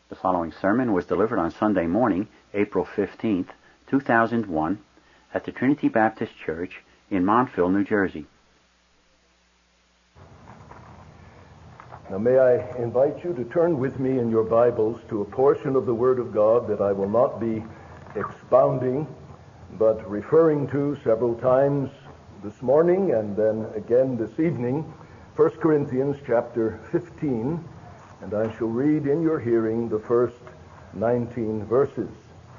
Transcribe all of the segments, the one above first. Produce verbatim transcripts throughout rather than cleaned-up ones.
The following sermon was delivered on Sunday morning, April fifteenth, two thousand one, at the Trinity Baptist Church in Montville, New Jersey. Now may I invite you to turn with me in your Bibles to a portion of the Word of God that I will not be expounding, but referring to several times this morning and then again this evening, First Corinthians chapter fifteen, and I shall read in your hearing the first nineteen verses.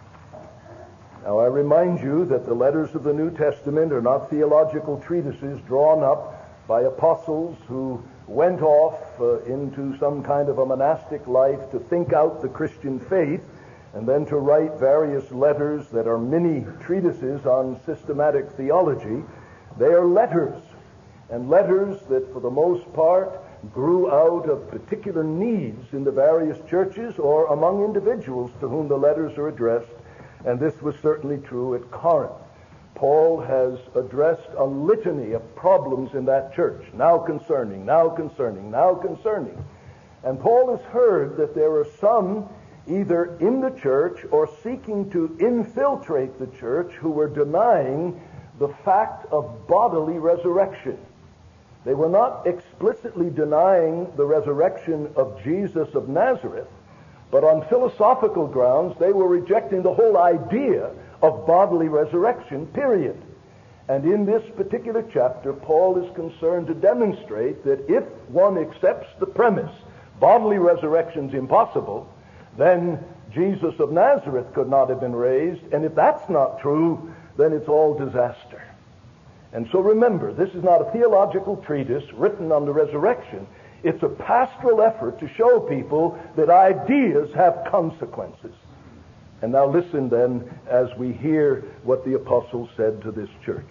Now I remind you that the letters of the New Testament are not theological treatises drawn up by apostles who went off uh, into some kind of a monastic life to think out the Christian faith and then to write various letters that are mini treatises on systematic theology. They are letters, and letters that for the most part grew out of particular needs in the various churches or among individuals to whom the letters are addressed, and this was certainly true at Corinth. Paul has addressed a litany of problems in that church, now concerning, now concerning, now concerning. And Paul has heard that there are some either in the church or seeking to infiltrate the church who were denying the fact of bodily resurrection. They were not explicitly denying the resurrection of Jesus of Nazareth, but on philosophical grounds they were rejecting the whole idea of bodily resurrection, period. And in this particular chapter, Paul is concerned to demonstrate that if one accepts the premise, bodily resurrection is impossible, then Jesus of Nazareth could not have been raised, and if that's not true, then it's all disaster. And so remember, this is not a theological treatise written on the resurrection. It's a pastoral effort to show people that ideas have consequences. And now listen then as we hear what the apostle said to this church.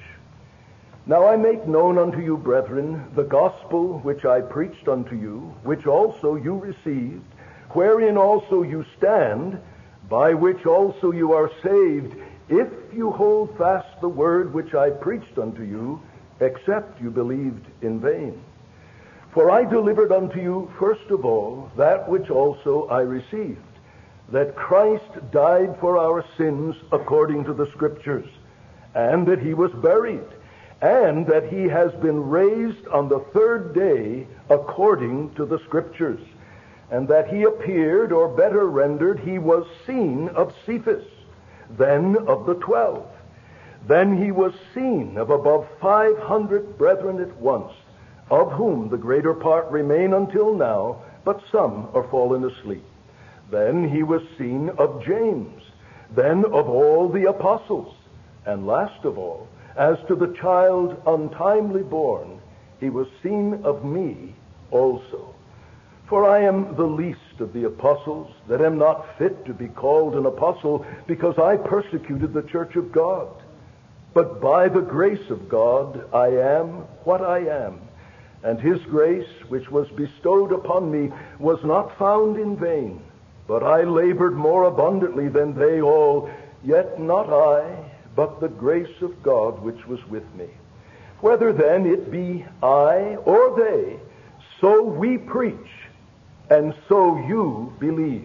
Now I make known unto you, brethren, the gospel which I preached unto you, which also you received, wherein also you stand, by which also you are saved, if you hold fast the word which I preached unto you, except you believed in vain. For I delivered unto you first of all that which also I received, that Christ died for our sins according to the Scriptures, and that he was buried, and that he has been raised on the third day according to the Scriptures, and that he appeared, or better rendered, he was seen of Cephas, then of the twelve. Then he was seen of above five hundred brethren at once, of whom the greater part remain until now, but some are fallen asleep. Then he was seen of James, then of all the apostles, and last of all, as to the child untimely born, he was seen of me also. For I am the least of the apostles, that am not fit to be called an apostle, because I persecuted the church of God. But by the grace of God I am what I am, and his grace, which was bestowed upon me, was not found in vain. But I labored more abundantly than they all, yet not I, but the grace of God which was with me. Whether then it be I or they, so we preach, and so you believed.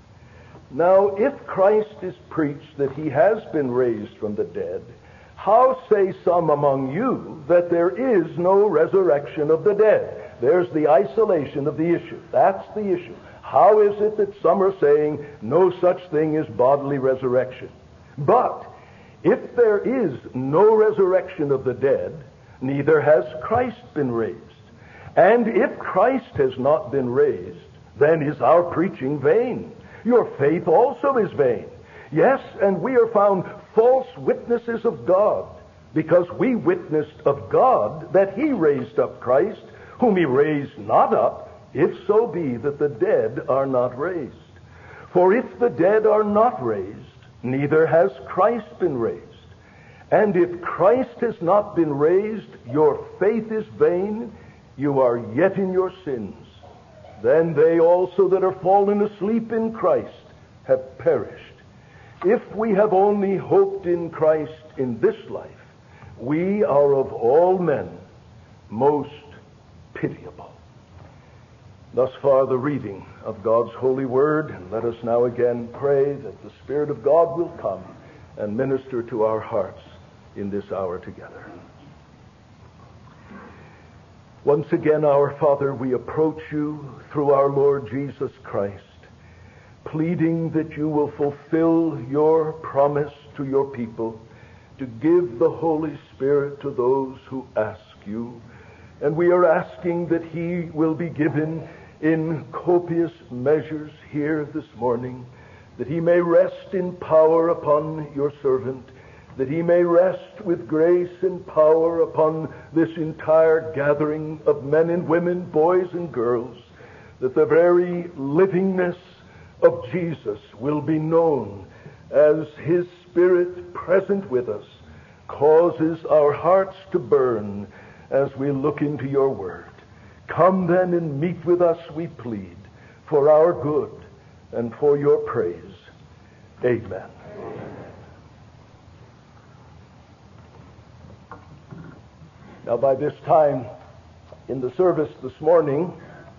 Now, if Christ is preached that he has been raised from the dead, how say some among you that there is no resurrection of the dead? There's the isolation of the issue. That's the issue. How is it that some are saying no such thing as bodily resurrection? But if there is no resurrection of the dead, neither has Christ been raised. And if Christ has not been raised, then is our preaching vain. Your faith also is vain. Yes, and we are found false witnesses of God, because we witnessed of God that he raised up Christ, whom he raised not up, if so be that the dead are not raised. For if the dead are not raised, neither has Christ been raised. And if Christ has not been raised, your faith is vain, you are yet in your sins. Then they also that are fallen asleep in Christ have perished. If we have only hoped in Christ in this life, we are of all men most pitiable. Thus far the reading of God's holy word, and let us now again pray that the Spirit of God will come and minister to our hearts in this hour together. Once again, our Father, we approach you through our Lord Jesus Christ, pleading that you will fulfill your promise to your people to give the Holy Spirit to those who ask you. And we are asking that he will be given in copious measures here this morning, that he may rest in power upon your servant, that he may rest with grace and power upon this entire gathering of men and women, boys and girls, that the very livingness of Jesus will be known as his Spirit present with us causes our hearts to burn as we look into your word. Come then and meet with us, we plead, for our good and for your praise. Amen. Amen. Now, by this time in the service this morning,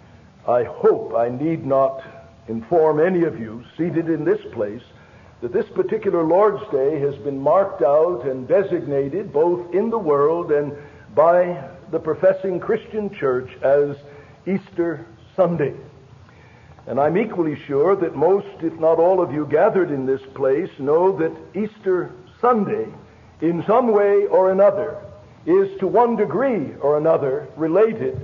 I hope I need not inform any of you seated in this place that this particular Lord's Day has been marked out and designated both in the world and by the professing Christian church as Easter Sunday. And I'm equally sure that most, if not all of you gathered in this place, know that Easter Sunday, in some way or another, is to one degree or another related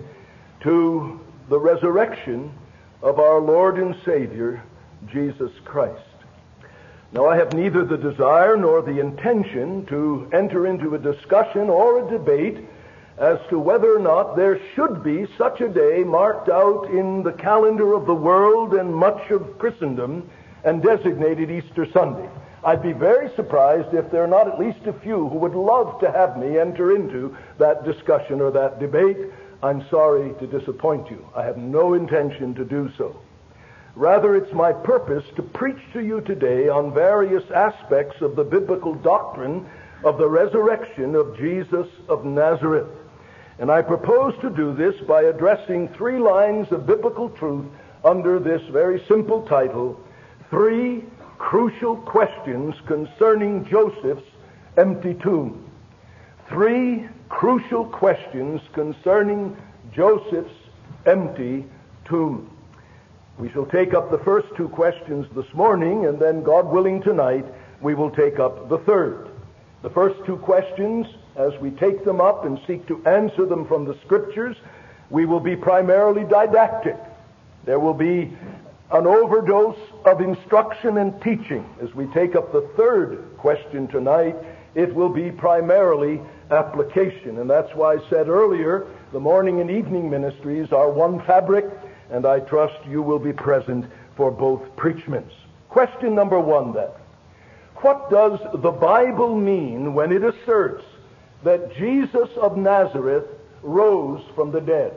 to the resurrection of our Lord and Savior, Jesus Christ. Now, I have neither the desire nor the intention to enter into a discussion or a debate as to whether or not there should be such a day marked out in the calendar of the world and much of Christendom and designated Easter Sunday. I'd be very surprised if there are not at least a few who would love to have me enter into that discussion or that debate. I'm sorry to disappoint you. I have no intention to do so. Rather, it's my purpose to preach to you today on various aspects of the biblical doctrine of the resurrection of Jesus of Nazareth. And I propose to do this by addressing three lines of biblical truth under this very simple title: Three Crucial Questions Concerning Joseph's Empty Tomb. Three crucial questions concerning Joseph's empty tomb. We shall take up the first two questions this morning, and then, God willing, tonight we will take up the third. The first two questions, as we take them up and seek to answer them from the Scriptures, we will be primarily didactic. There will be an overdose of instruction and teaching. As we take up the third question tonight, it will be primarily application. And that's why I said earlier, the morning and evening ministries are one fabric, and I trust you will be present for both preachments. Question number one, then. What does the Bible mean when it asserts that Jesus of Nazareth rose from the dead?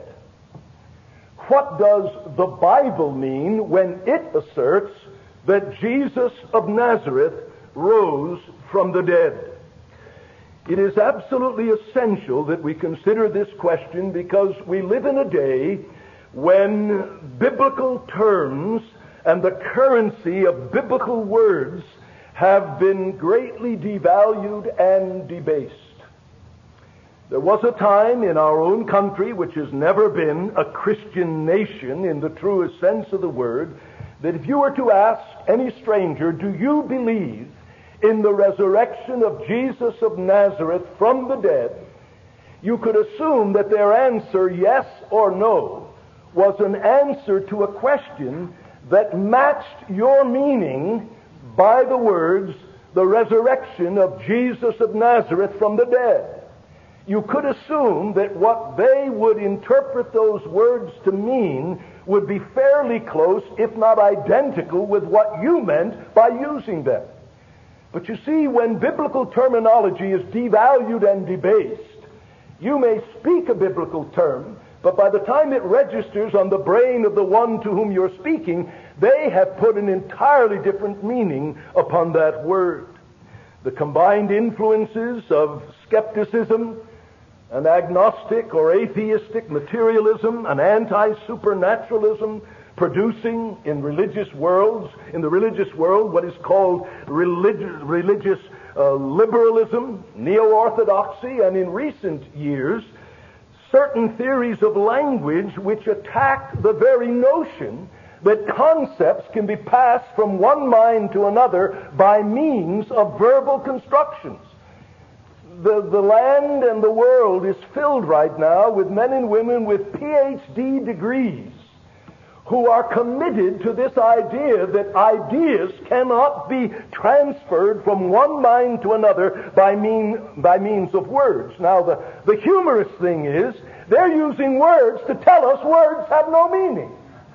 What does the Bible mean when it asserts that Jesus of Nazareth rose from the dead? It is absolutely essential that we consider this question because we live in a day when biblical terms and the currency of biblical words have been greatly devalued and debased. There was a time in our own country, which has never been a Christian nation in the truest sense of the word, that if you were to ask any stranger, do you believe in the resurrection of Jesus of Nazareth from the dead, you could assume that their answer, yes or no, was an answer to a question that matched your meaning by the words, the resurrection of Jesus of Nazareth from the dead. You could assume that what they would interpret those words to mean would be fairly close, if not identical, with what you meant by using them. But you see, when biblical terminology is devalued and debased, you may speak a biblical term, but by the time it registers on the brain of the one to whom you're speaking, they have put an entirely different meaning upon that word. The combined influences of skepticism, an agnostic or atheistic materialism, an anti-supernaturalism, producing in religious worlds, in the religious world, what is called religious, religious uh, liberalism, neo-orthodoxy, and in recent years, certain theories of language which attack the very notion that concepts can be passed from one mind to another by means of verbal constructions. The, the land and the world is filled right now with men and women with P H D degrees who are committed to this idea that ideas cannot be transferred from one mind to another by, mean, by means of words. Now, the, the humorous thing is they're using words to tell us words have no meaning.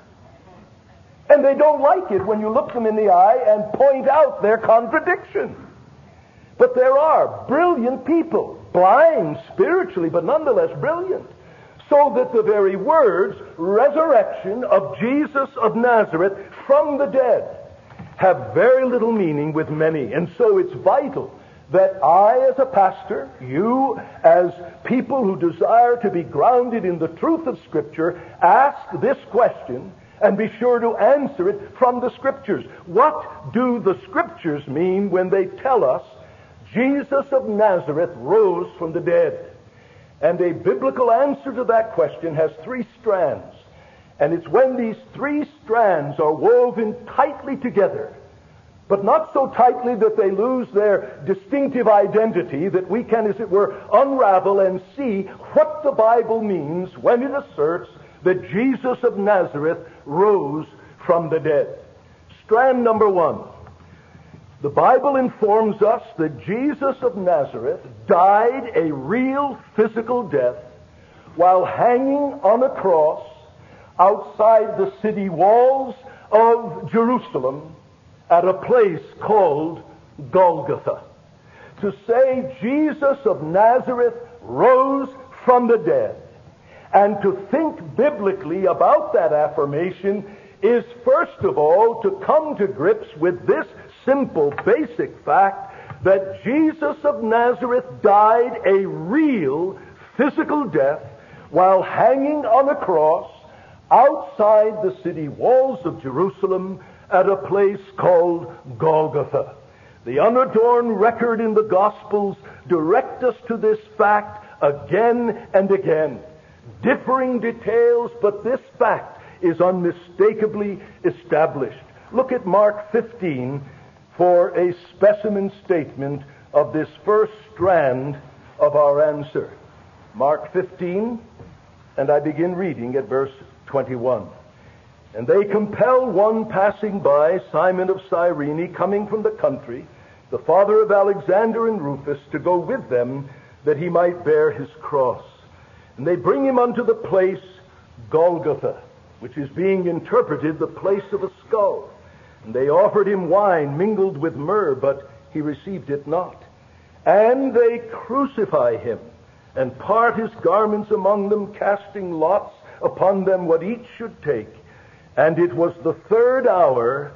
And they don't like it when you look them in the eye and point out their contradiction. But there are brilliant people, blind spiritually, but nonetheless brilliant, so that the very words, resurrection of Jesus of Nazareth from the dead, have very little meaning with many. And so it's vital that I, as a pastor, you, as people who desire to be grounded in the truth of Scripture, ask this question and be sure to answer it from the Scriptures. What do the Scriptures mean when they tell us Jesus of Nazareth rose from the dead? And a biblical answer to that question has three strands. And it's when these three strands are woven tightly together, but not so tightly that they lose their distinctive identity, that we can, as it were, unravel and see what the Bible means when it asserts that Jesus of Nazareth rose from the dead. Strand number one. The Bible informs us that Jesus of Nazareth died a real physical death while hanging on a cross outside the city walls of Jerusalem at a place called Golgotha. To say Jesus of Nazareth rose from the dead, and to think biblically about that affirmation, is first of all to come to grips with this simple, basic fact that Jesus of Nazareth died a real physical death while hanging on a cross outside the city walls of Jerusalem at a place called Golgotha. The unadorned record in the Gospels direct us to this fact again and again. Differing details, but this fact is unmistakably established. Look at Mark fifteen for a specimen statement of this first strand of our answer. Mark fifteen, and I begin reading at verse twenty-one. And they compel one passing by, Simon of Cyrene, coming from the country, the father of Alexander and Rufus, to go with them, that he might bear his cross. And they bring him unto the place Golgotha, which is being interpreted the place of a skull. And they offered him wine mingled with myrrh, but he received it not. And they crucify him, and part his garments among them, casting lots upon them what each should take. And it was the third hour,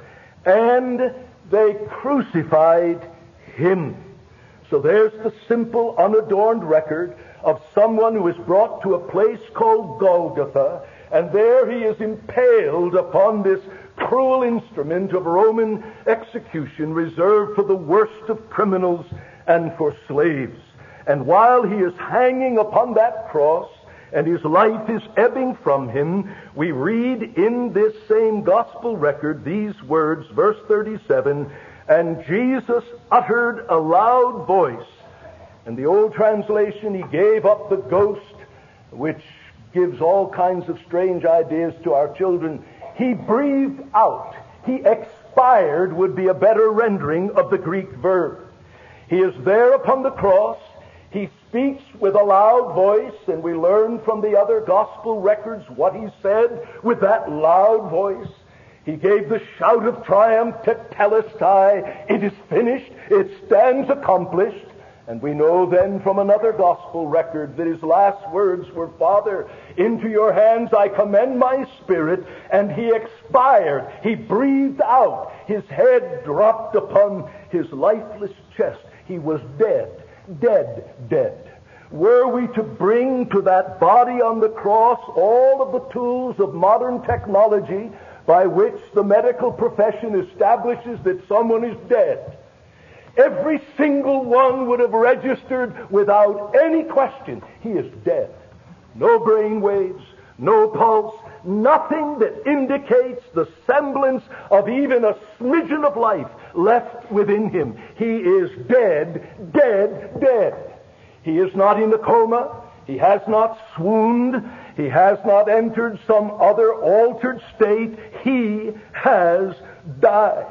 and they crucified him. So there's the simple, unadorned record of someone who is brought to a place called Golgotha, and there he is impaled upon this cruel instrument of Roman execution reserved for the worst of criminals and for slaves. And while he is hanging upon that cross, and his life is ebbing from him, we read in this same gospel record these words, verse thirty-seven, and Jesus uttered a loud voice. In the old translation, he gave up the ghost, which gives all kinds of strange ideas to our children. He breathed out. He expired would be a better rendering of the Greek verb. He is there upon the cross. He speaks with a loud voice, and we learn from the other gospel records what he said with that loud voice. He gave the shout of triumph, tetelestai, it is finished, it stands accomplished. And we know then from another gospel record that his last words were, Father, into your hands I commend my spirit. And he expired. He breathed out. His head dropped upon his lifeless chest. He was dead, dead, dead. Were we to bring to that body on the cross all of the tools of modern technology by which the medical profession establishes that someone is dead, every single one would have registered without any question, he is dead. No brain waves, no pulse, nothing that indicates the semblance of even a smidgen of life left within him. He is dead, dead, dead. He is not in a coma. He has not swooned. He has not entered some other altered state. He has died.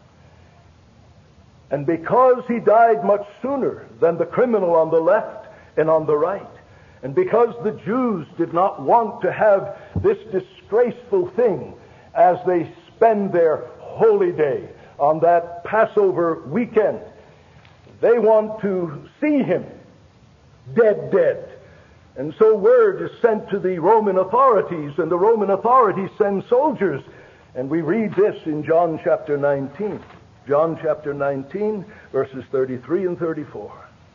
And because he died much sooner than the criminal on the left and on the right, and because the Jews did not want to have this disgraceful thing as they spend their holy day on that Passover weekend, they want to see him dead, dead. And so word is sent to the Roman authorities, and the Roman authorities send soldiers. And we read this in John chapter nineteen. John chapter nineteen, verses thirty-three and thirty-four.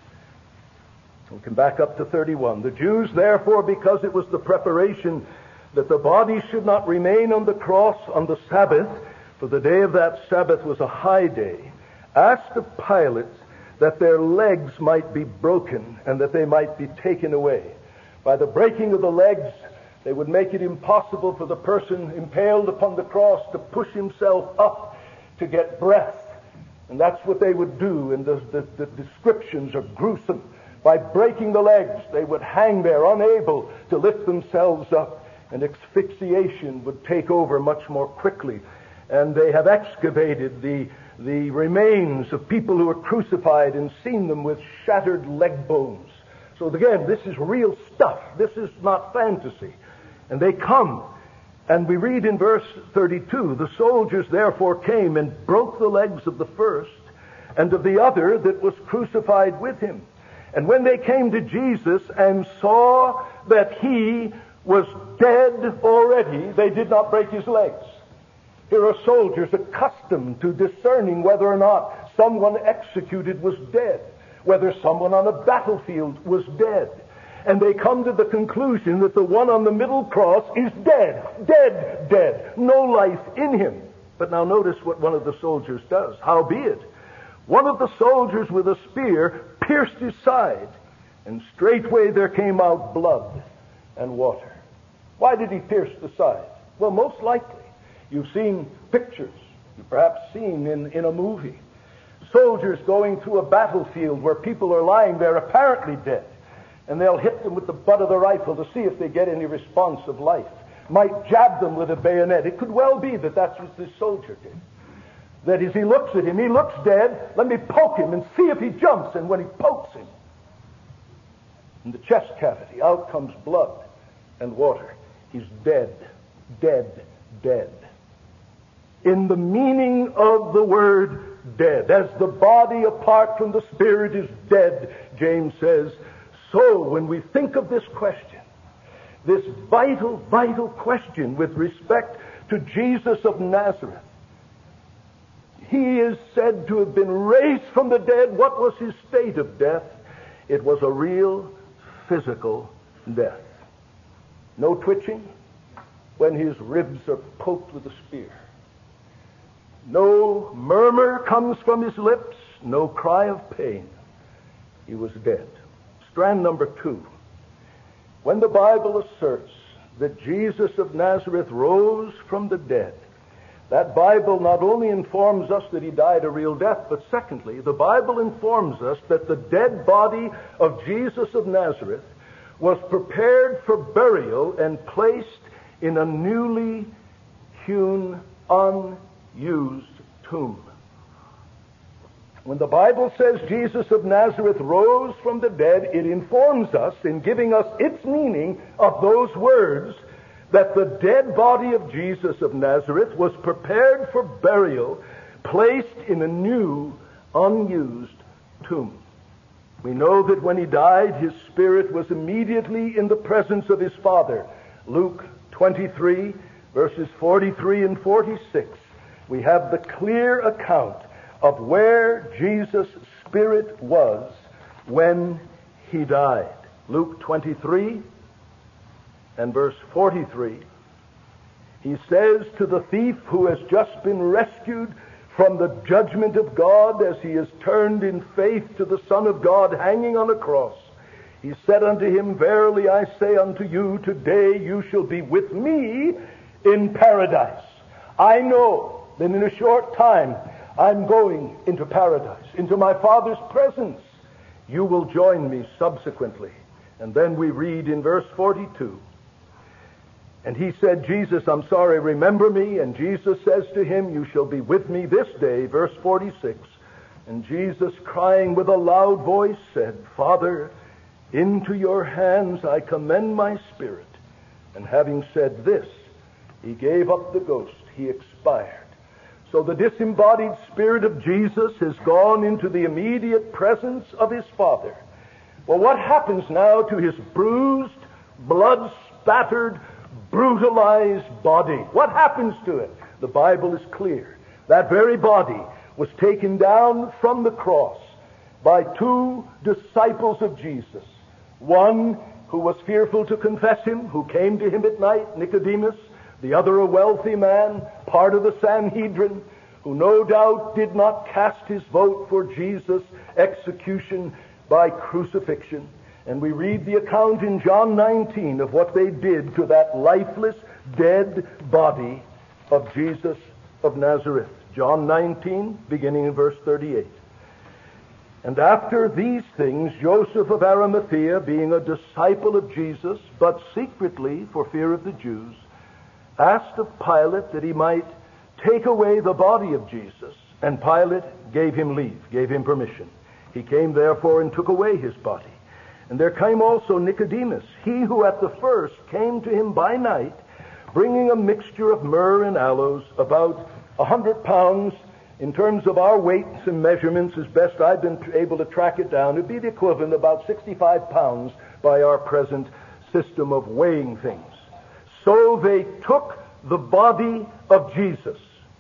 We'll come back up to thirty-one. The Jews, therefore, because it was the preparation that the body should not remain on the cross on the Sabbath, for the day of that Sabbath was a high day, asked of Pilate that their legs might be broken and that they might be taken away. By the breaking of the legs, they would make it impossible for the person impaled upon the cross to push himself up to get breath. And that's what they would do, and the, the, the descriptions are gruesome. By breaking the legs, they would hang there unable to lift themselves up, and asphyxiation would take over much more quickly. And they have excavated the the remains of people who were crucified and seen them with shattered leg bones. So again, this is real stuff. This is not fantasy. And they come, and we read in verse thirty-two, the soldiers therefore came and broke the legs of the first and of the other that was crucified with him. And when they came to Jesus and saw that he was dead already, they did not break his legs. Here are soldiers accustomed to discerning whether or not someone executed was dead, whether someone on a battlefield was dead. And they come to the conclusion that the one on the middle cross is dead, dead, dead, no life in him. But now notice what one of the soldiers does. Howbeit, one of the soldiers with a spear pierced his side, and straightway there came out blood and water. Why did he pierce the side? Well, most likely, you've seen pictures, you've perhaps seen in, in a movie, soldiers going through a battlefield where people are lying there apparently dead, and they'll hit them with the butt of the rifle to see if they get any response of life. Might jab them with a bayonet. It could well be that that's what this soldier did. That as he looks at him, he looks dead, let me poke him and see if he jumps. And when he pokes him, in the chest cavity, out comes blood and water. He's dead, dead, dead. In the meaning of the word dead, as the body apart from the spirit is dead, James says, so when we think of this question, this vital, vital question with respect to Jesus of Nazareth, he is said to have been raised from the dead. What was his state of death? It was a real physical death. No twitching when his ribs are poked with a spear. No murmur comes from his lips. No cry of pain. He was dead. Strand number two. When the Bible asserts that Jesus of Nazareth rose from the dead, that Bible not only informs us that he died a real death, but secondly, the Bible informs us that the dead body of Jesus of Nazareth was prepared for burial and placed in a newly hewn, unused tomb. When the Bible says Jesus of Nazareth rose from the dead, it informs us, in giving us its meaning of those words, that the dead body of Jesus of Nazareth was prepared for burial, placed in a new, unused tomb. We know that when he died, his spirit was immediately in the presence of his Father. Luke twenty-three, verses forty-three and forty-six, we have the clear account of where Jesus' spirit was when he died. Luke twenty-three and verse forty-three. He says to the thief who has just been rescued from the judgment of God as he is turned in faith to the Son of God hanging on a cross, he said unto him, Verily I say unto you, today you shall be with me in paradise. I know that in a short time I'm going into paradise, into my Father's presence. You will join me subsequently. And then we read in verse forty-two, and he said, Jesus, I'm sorry, remember me. And Jesus says to him, you shall be with me this day, verse forty-six. And Jesus, crying with a loud voice, said, Father, into your hands I commend my spirit. And having said this, he gave up the ghost. He expired. So the disembodied spirit of Jesus has gone into the immediate presence of his Father. Well, what happens now to his bruised, blood-spattered, brutalized body? What happens to it? The Bible is clear. That very body was taken down from the cross by two disciples of Jesus. One who was fearful to confess him, who came to him at night, Nicodemus. The other a wealthy man, part of the Sanhedrin, who no doubt did not cast his vote for Jesus' execution by crucifixion. And we read the account in John nineteen of what they did to that lifeless, dead body of Jesus of Nazareth. John nineteen, beginning in verse thirty-eight. And after these things, Joseph of Arimathea, being a disciple of Jesus, but secretly for fear of the Jews, asked of Pilate that he might take away the body of Jesus. And Pilate gave him leave, gave him permission. He came therefore and took away his body. And there came also Nicodemus, he who at the first came to him by night, bringing a mixture of myrrh and aloes, about a hundred pounds. In terms of our weights and measurements, as best I've been able to track it down, it'd be the equivalent of about sixty-five pounds by our present system of weighing things. So they took the body of Jesus.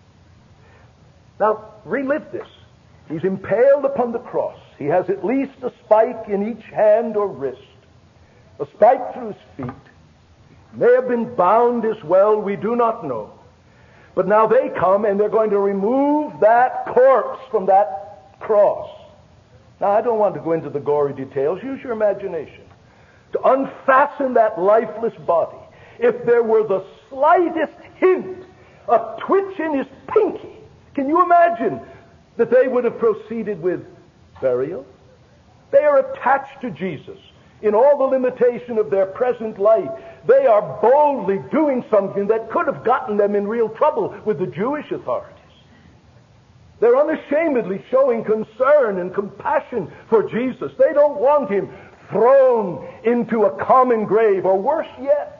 Now, relive this. He's impaled upon the cross. He has at least a spike in each hand or wrist, a spike through his feet. May have been bound as well, we do not know. But now they come and they're going to remove that corpse from that cross. Now, I don't want to go into the gory details. Use your imagination. To unfasten that lifeless body. If there were the slightest hint, a twitch in his pinky, can you imagine that they would have proceeded with burial? They are attached to Jesus in all the limitation of their present life. They are boldly doing something that could have gotten them in real trouble with the Jewish authorities. They're unashamedly showing concern and compassion for Jesus. They don't want him thrown into a common grave, or worse yet,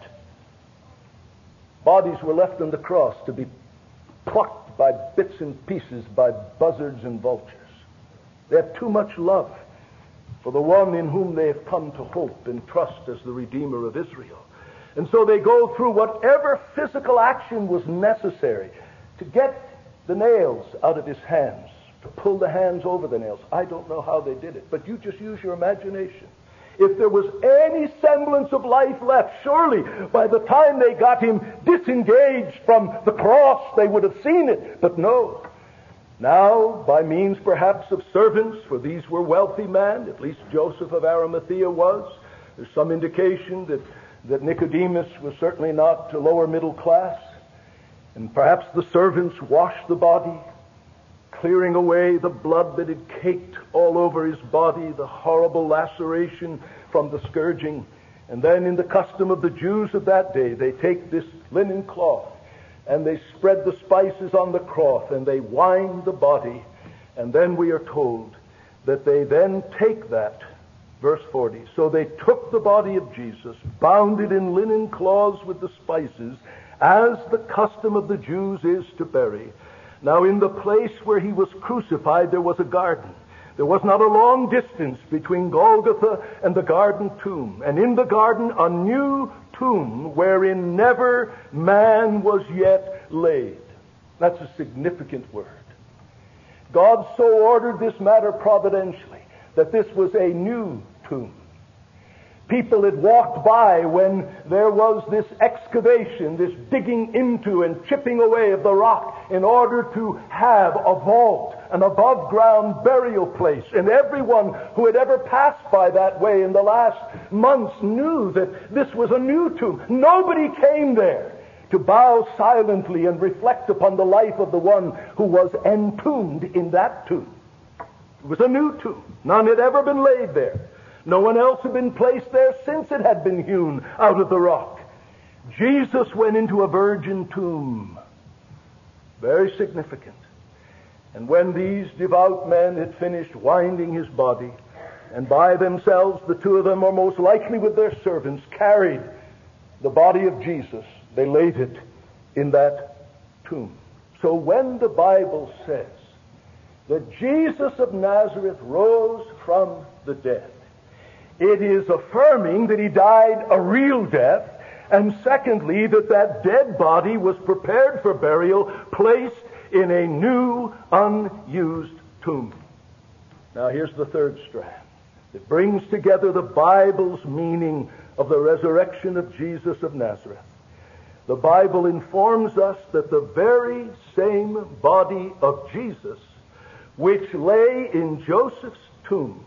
bodies were left on the cross to be plucked by bits and pieces by buzzards and vultures. They have too much love for the one in whom they have come to hope and trust as the Redeemer of Israel. And so they go through whatever physical action was necessary to get the nails out of his hands, to pull the hands over the nails. I don't know how they did it, but you just use your imagination. If there was any semblance of life left, surely by the time they got him disengaged from the cross, they would have seen it. But no. Now, by means perhaps of servants, for these were wealthy men, at least Joseph of Arimathea was. There's some indication that, that Nicodemus was certainly not to lower middle class. And perhaps the servants washed the body, clearing away the blood that had caked all over his body, the horrible laceration from the scourging. And then in the custom of the Jews of that day, they take this linen cloth and they spread the spices on the cloth and they wind the body. And then we are told that they then take that, verse forty, so they took the body of Jesus, bound it in linen cloths with the spices, as the custom of the Jews is to bury. Now, in the place where he was crucified, there was a garden. There was not a long distance between Golgotha and the garden tomb. And in the garden, a new tomb wherein never man was yet laid. That's a significant word. God so ordered this matter providentially that this was a new tomb. People had walked by when there was this excavation, this digging into and chipping away of the rock in order to have a vault, an above-ground burial place. And everyone who had ever passed by that way in the last months knew that this was a new tomb. Nobody came there to bow silently and reflect upon the life of the one who was entombed in that tomb. It was a new tomb. None had ever been laid there. No one else had been placed there since it had been hewn out of the rock. Jesus went into a virgin tomb. Very significant. And when these devout men had finished winding his body, and by themselves, the two of them, or most likely with their servants, carried the body of Jesus, they laid it in that tomb. So when the Bible says that Jesus of Nazareth rose from the dead, it is affirming that he died a real death, and secondly, that that dead body was prepared for burial, placed in a new, unused tomb. Now here's the third strand. It brings together the Bible's meaning of the resurrection of Jesus of Nazareth. The Bible informs us that the very same body of Jesus, which lay in Joseph's tomb,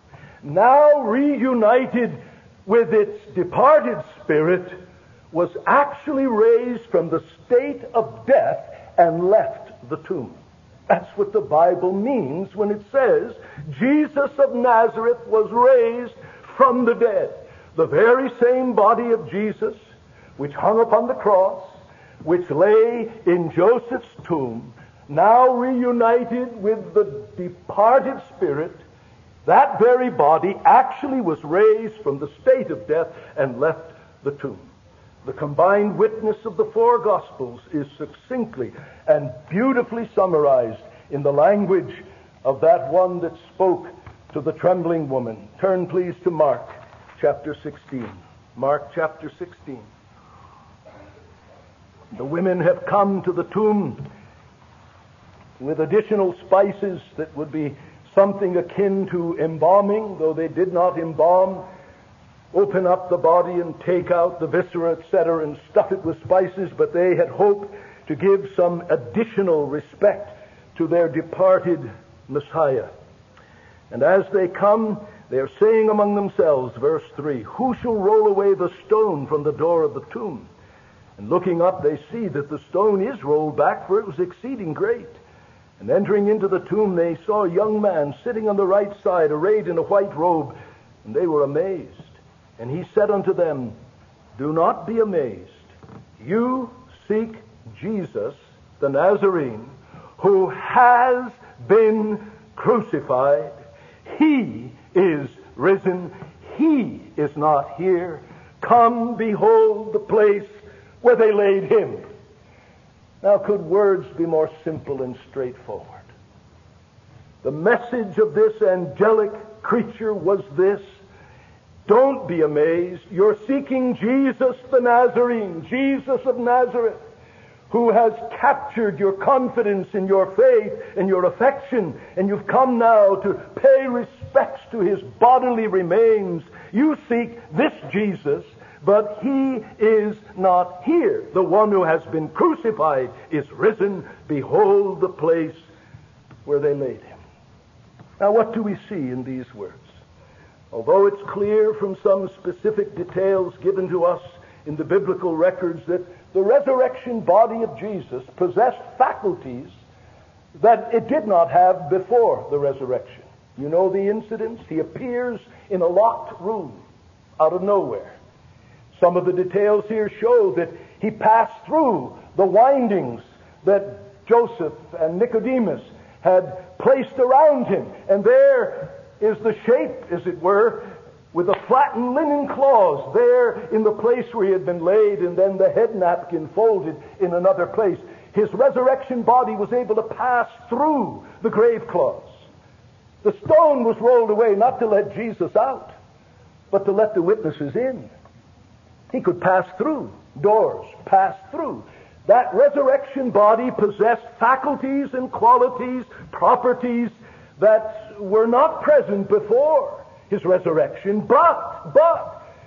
now reunited with its departed spirit, was actually raised from the state of death and left the tomb. That's what the Bible means when it says Jesus of Nazareth was raised from the dead. The very same body of Jesus, which hung upon the cross, which lay in Joseph's tomb, now reunited with the departed spirit, that very body actually was raised from the state of death and left the tomb. The combined witness of the four Gospels is succinctly and beautifully summarized in the language of that one that spoke to the trembling woman. Turn please to Mark chapter sixteen. Mark chapter sixteen. The women have come to the tomb with additional spices that would be something akin to embalming, though they did not embalm, open up the body and take out the viscera, et cetera, and stuff it with spices, but they had hoped to give some additional respect to their departed Messiah. And as they come, they are saying among themselves, verse three, "Who shall roll away the stone from the door of the tomb?" And looking up, they see that the stone is rolled back, for it was exceeding great. And entering into the tomb, they saw a young man sitting on the right side, arrayed in a white robe, and they were amazed. And he said unto them, "Do not be amazed. You seek Jesus, the Nazarene, who has been crucified. He is risen. He is not here. Come, behold the place where they laid him." Now, could words be more simple and straightforward? The message of this angelic creature was this: don't be amazed. You're seeking Jesus the Nazarene, Jesus of Nazareth, who has captured your confidence in your faith and your affection, and you've come now to pay respects to his bodily remains. You seek this Jesus, but he is not here. The one who has been crucified is risen. Behold the place where they laid him. Now, what do we see in these words? Although it's clear from some specific details given to us in the biblical records that the resurrection body of Jesus possessed faculties that it did not have before the resurrection. You know the incidents? He appears in a locked room out of nowhere. Some of the details here show that he passed through the windings that Joseph and Nicodemus had placed around him. And there is the shape, as it were, with a flattened linen cloths there in the place where he had been laid, and then the head napkin folded in another place. His resurrection body was able to pass through the grave cloths. The stone was rolled away not to let Jesus out, but to let the witnesses in. He could pass through doors, pass through. That resurrection body possessed faculties and qualities, properties that were not present before his resurrection, but, but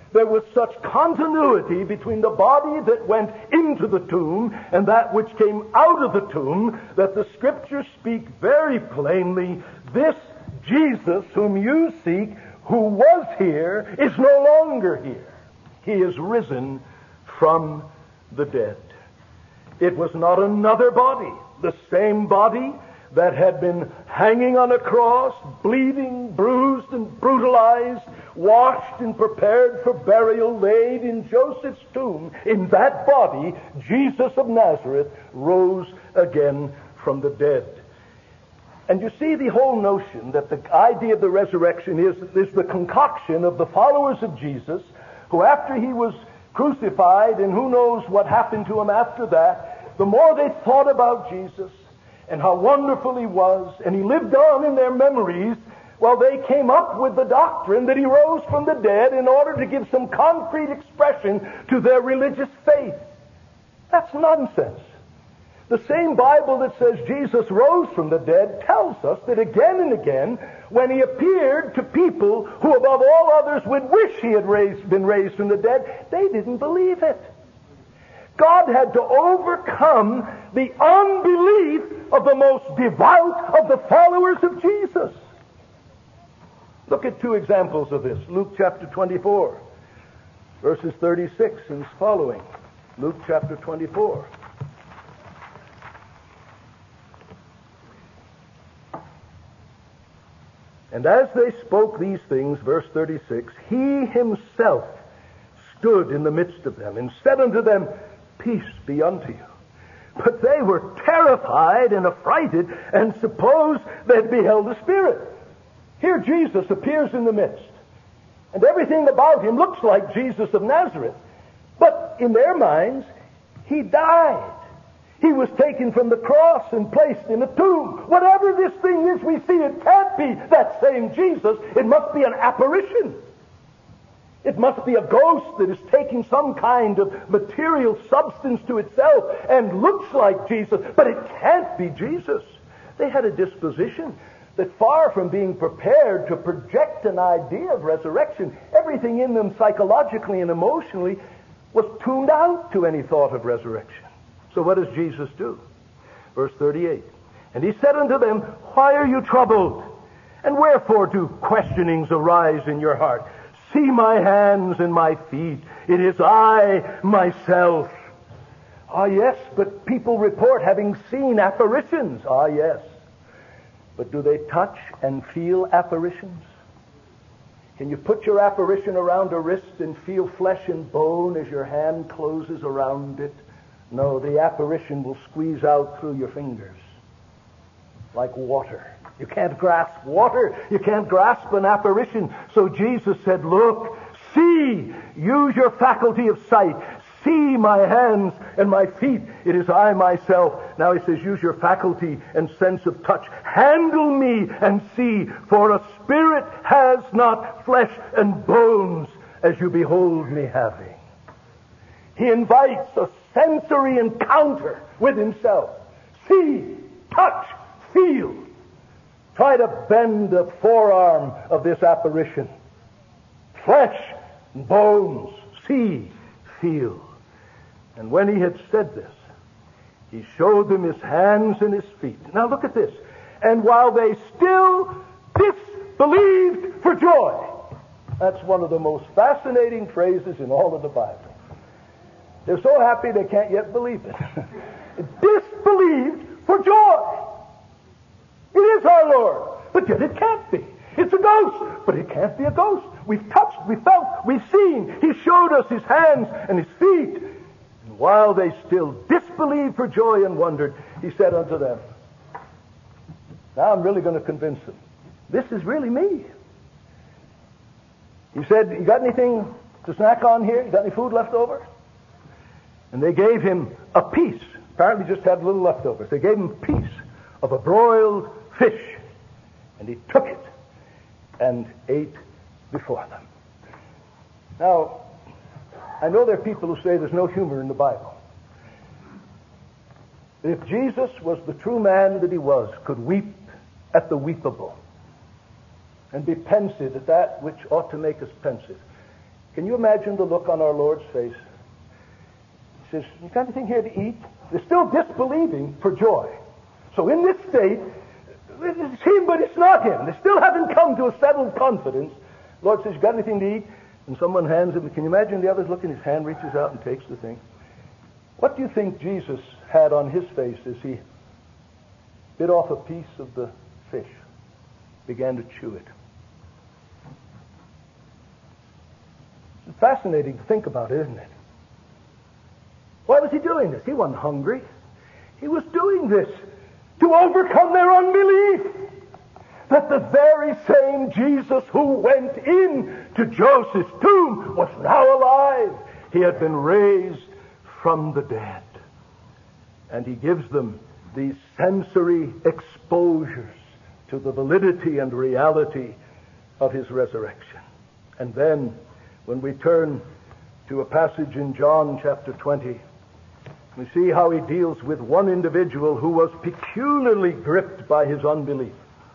There was such continuity between the body that went into the tomb and that which came out of the tomb that the Scriptures speak very plainly. This Jesus whom you seek, who was here, is no longer here. He is risen from the dead. It was not another body, the same body that had been hanging on a cross, bleeding, bruised, and brutalized, washed and prepared for burial, laid in Joseph's tomb. In that body, Jesus of Nazareth rose again from the dead. And you see, the whole notion that the idea of the resurrection is, is the concoction of the followers of Jesus, who after he was crucified, and who knows what happened to him after that, the more they thought about Jesus and how wonderful he was, and he lived on in their memories, well, they came up with the doctrine that he rose from the dead in order to give some concrete expression to their religious faith. That's nonsense. The same Bible that says Jesus rose from the dead tells us that again and again, when he appeared to people who above all others would wish he had raised, been raised from the dead, they didn't believe it. God had to overcome the unbelief of the most devout of the followers of Jesus. Look at two examples of this. Luke chapter twenty-four, verses thirty-six and following. Luke chapter twenty-four. And as they spoke these things, verse thirty-six, he himself stood in the midst of them and said unto them, Peace be unto you. But they were terrified and affrighted and supposed they had beheld a spirit. Here Jesus appears in the midst, and everything about him looks like Jesus of Nazareth. But in their minds, he died. He was taken from the cross and placed in a tomb. Whatever this thing is we see, it can't be that same Jesus. It must be an apparition. It must be a ghost that is taking some kind of material substance to itself and looks like Jesus, but it can't be Jesus. They had a disposition that, far from being prepared to project an idea of resurrection, everything in them psychologically and emotionally was tuned out to any thought of resurrection. So what does Jesus do? Verse thirty-eight. And he said unto them, Why are you troubled? And wherefore do questionings arise in your heart? See my hands and my feet. It is I myself. Ah, yes, but people report having seen apparitions. Ah, yes. But do they touch and feel apparitions? Can you put your apparition around a wrist and feel flesh and bone as your hand closes around it? No, the apparition will squeeze out through your fingers like water. You can't grasp water. You can't grasp an apparition. So Jesus said, Look, see, use your faculty of sight. See my hands and my feet. It is I myself. Now he says, use your faculty and sense of touch. Handle me and see, for a spirit has not flesh and bones as you behold me having. He invites a sensory encounter with himself. See, touch, feel. Try to bend the forearm of this apparition. Flesh and bones. See, feel. And when he had said this, he showed them his hands and his feet. Now look at this. And while they still disbelieved for joy. That's one of the most fascinating phrases in all of the Bible. They're so happy they can't yet believe it. Disbelieved for joy. It is our Lord, but yet it can't be. It's a ghost, but it can't be a ghost. We've touched, we've felt, we've seen. He showed us his hands and his feet. And while they still disbelieved for joy and wondered, he said unto them, now I'm really going to convince them. This is really me. He said, you got anything to snack on here? You got any food left over? And they gave him a piece. Apparently just had a little leftovers. They gave him a piece of a broiled fish. And he took it and ate before them. Now, I know there are people who say there's no humor in the Bible. If Jesus was the true man that he was, could weep at the weepable, and be pensive at that which ought to make us pensive, Can you imagine the look on our Lord's face? He says, you got anything here to eat? They're still disbelieving for joy. So in this state, it's him, but it's not him. They still haven't come to a settled confidence. The Lord says, you got anything to eat? And someone hands him. Can you imagine the others looking? His hand reaches out and takes the thing. What do you think Jesus had on his face as he bit off a piece of the fish, began to chew it? It's fascinating to think about, isn't it? Why was he doing this? He wasn't hungry. He was doing this to overcome their unbelief. That the very same Jesus who went in to Joseph's tomb was now alive. He had been raised from the dead. And he gives them these sensory exposures to the validity and reality of his resurrection. And then, when we turn to a passage in John chapter twenty, we see how he deals with one individual who was peculiarly gripped by his unbelief.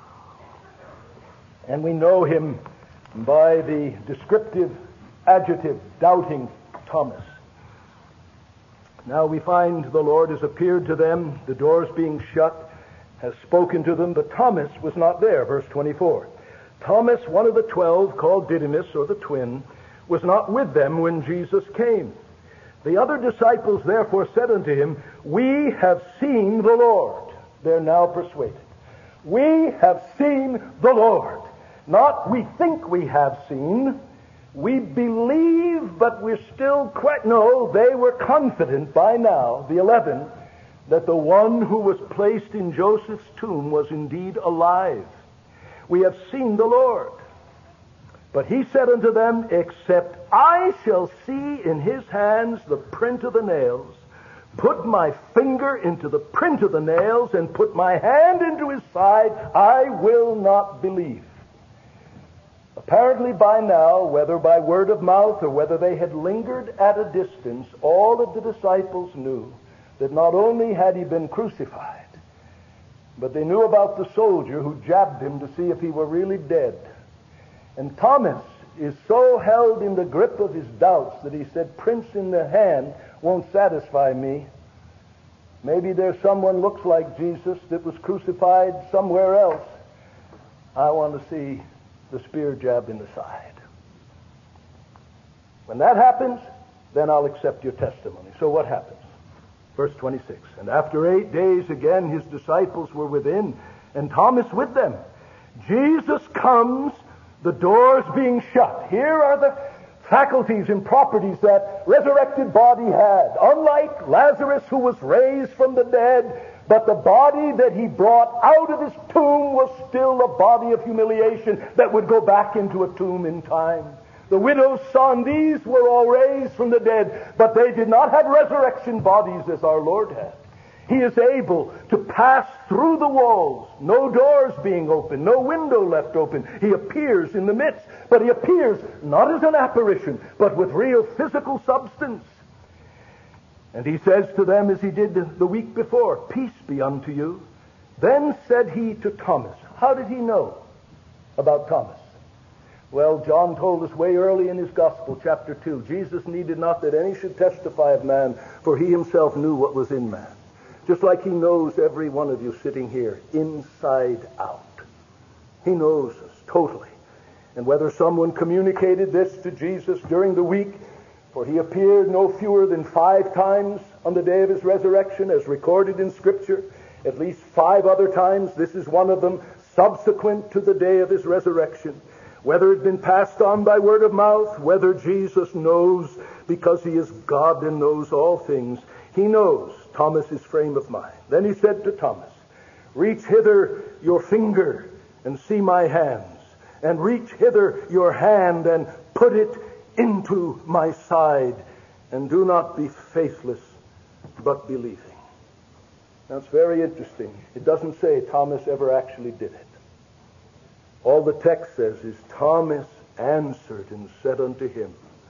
And we know him by the descriptive adjective, doubting Thomas. Now we find the Lord has appeared to them, the doors being shut, has spoken to them, but Thomas was not there, verse twenty-four. Thomas, one of the twelve, called Didymus, or the twin, was not with them when Jesus came. The other disciples therefore said unto him, we have seen the Lord. They're now persuaded. We have seen the Lord. Not we think we have seen. We believe, but we're still quite... No, they were confident by now, the eleven, that the one who was placed in Joseph's tomb was indeed alive. We have seen the Lord. But he said unto them, except I shall see in his hands the print of the nails, put my finger into the print of the nails, and put my hand into his side, I will not believe. Apparently by now, whether by word of mouth or whether they had lingered at a distance, all of the disciples knew that not only had he been crucified, but they knew about the soldier who jabbed him to see if he were really dead. And Thomas is so held in the grip of his doubts that he said, prints in the hand won't satisfy me. Maybe there's someone looks like Jesus that was crucified somewhere else. I want to see the spear jabbed in the side. When that happens, then I'll accept your testimony. So what happens? Verse twenty-six. And after eight days again his disciples were within, and Thomas with them. Jesus comes, the doors being shut. Here are the faculties and properties that resurrected body had. Unlike Lazarus, who was raised from the dead, but the body that he brought out of his tomb was still a body of humiliation that would go back into a tomb in time. The widow's son, these were all raised from the dead, but they did not have resurrection bodies as our Lord had. He is able to pass through the walls, no doors being open, no window left open. He appears in the midst, but he appears not as an apparition, but with real physical substance. And he says to them, as he did the week before, peace be unto you. Then said he to Thomas. How did he know about Thomas? Well, John told us way early in his gospel, chapter two, Jesus needed not that any should testify of man, for he himself knew what was in man. Just like he knows every one of you sitting here, inside out. He knows us totally. And whether someone communicated this to Jesus during the week, for he appeared no fewer than five times on the day of his resurrection, as recorded in Scripture, at least five other times. This is one of them, subsequent to the day of his resurrection. Whether it had been passed on by word of mouth, whether Jesus knows because he is God and knows all things, he knows Thomas's frame of mind. Then he said to Thomas, reach hither your finger and see my hands, and reach hither your hand and put it into my side, and do not be faithless, but believing. That's very interesting. It doesn't say Thomas ever actually did it. All the text says is Thomas answered and said unto him,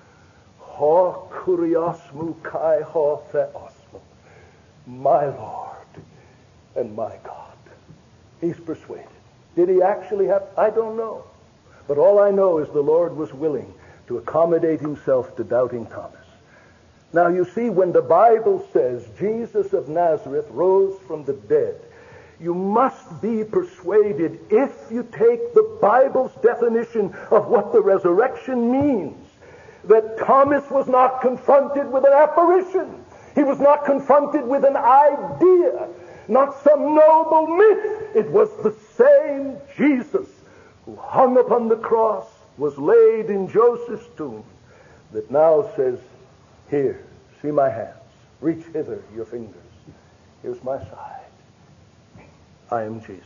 Ha kuriosmu kai ha theosmu, my Lord and my God. He's persuaded. Did he actually have? I don't know. But all I know is the Lord was willing to accommodate himself to doubting Thomas. Now you see, when the Bible says Jesus of Nazareth rose from the dead, you must be persuaded, if you take the Bible's definition of what the resurrection means, that Thomas was not confronted with an apparition. He was not confronted with an idea, not some noble myth. It was the same Jesus who hung upon the cross, was laid in Joseph's tomb, that now says, here, see my hands. Reach hither your fingers. Here's my side. I am Jesus.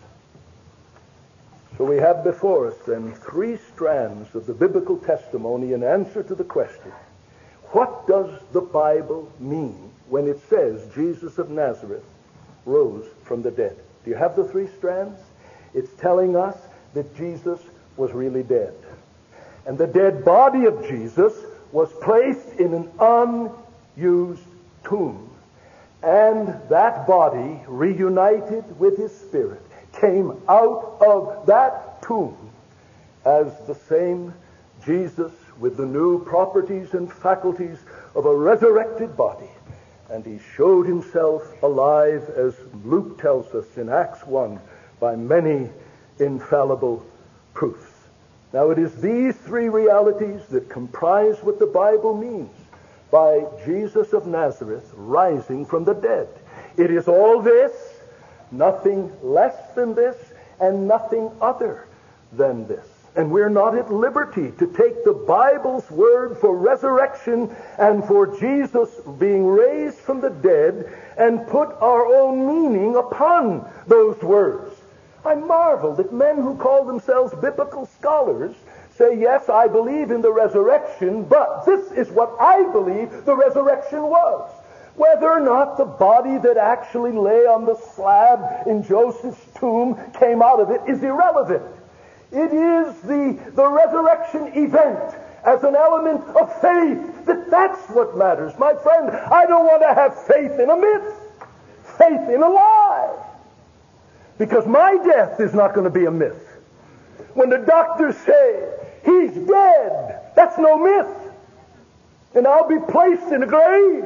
So we have before us then three strands of the biblical testimony in answer to the question, what does the Bible mean when it says Jesus of Nazareth rose from the dead? Do you have the three strands? It's telling us that Jesus was really dead. And the dead body of Jesus was placed in an unused tomb. And that body, reunited with his spirit, came out of that tomb as the same Jesus with the new properties and faculties of a resurrected body. And he showed himself alive, as Luke tells us in Acts one, by many infallible proofs. Now it is these three realities that comprise what the Bible means by Jesus of Nazareth rising from the dead. It is all this, nothing less than this, and nothing other than this. And we're not at liberty to take the Bible's word for resurrection and for Jesus being raised from the dead and put our own meaning upon those words. I marvel that men who call themselves biblical scholars say, yes, I believe in the resurrection, but this is what I believe the resurrection was. Whether or not the body that actually lay on the slab in Joseph's tomb came out of it is irrelevant. It is the, the resurrection event as an element of faith that that's what matters. My friend, I don't want to have faith in a myth, faith in a lie. Because my death is not going to be a myth. When the doctors say, he's dead, that's no myth. And I'll be placed in a grave.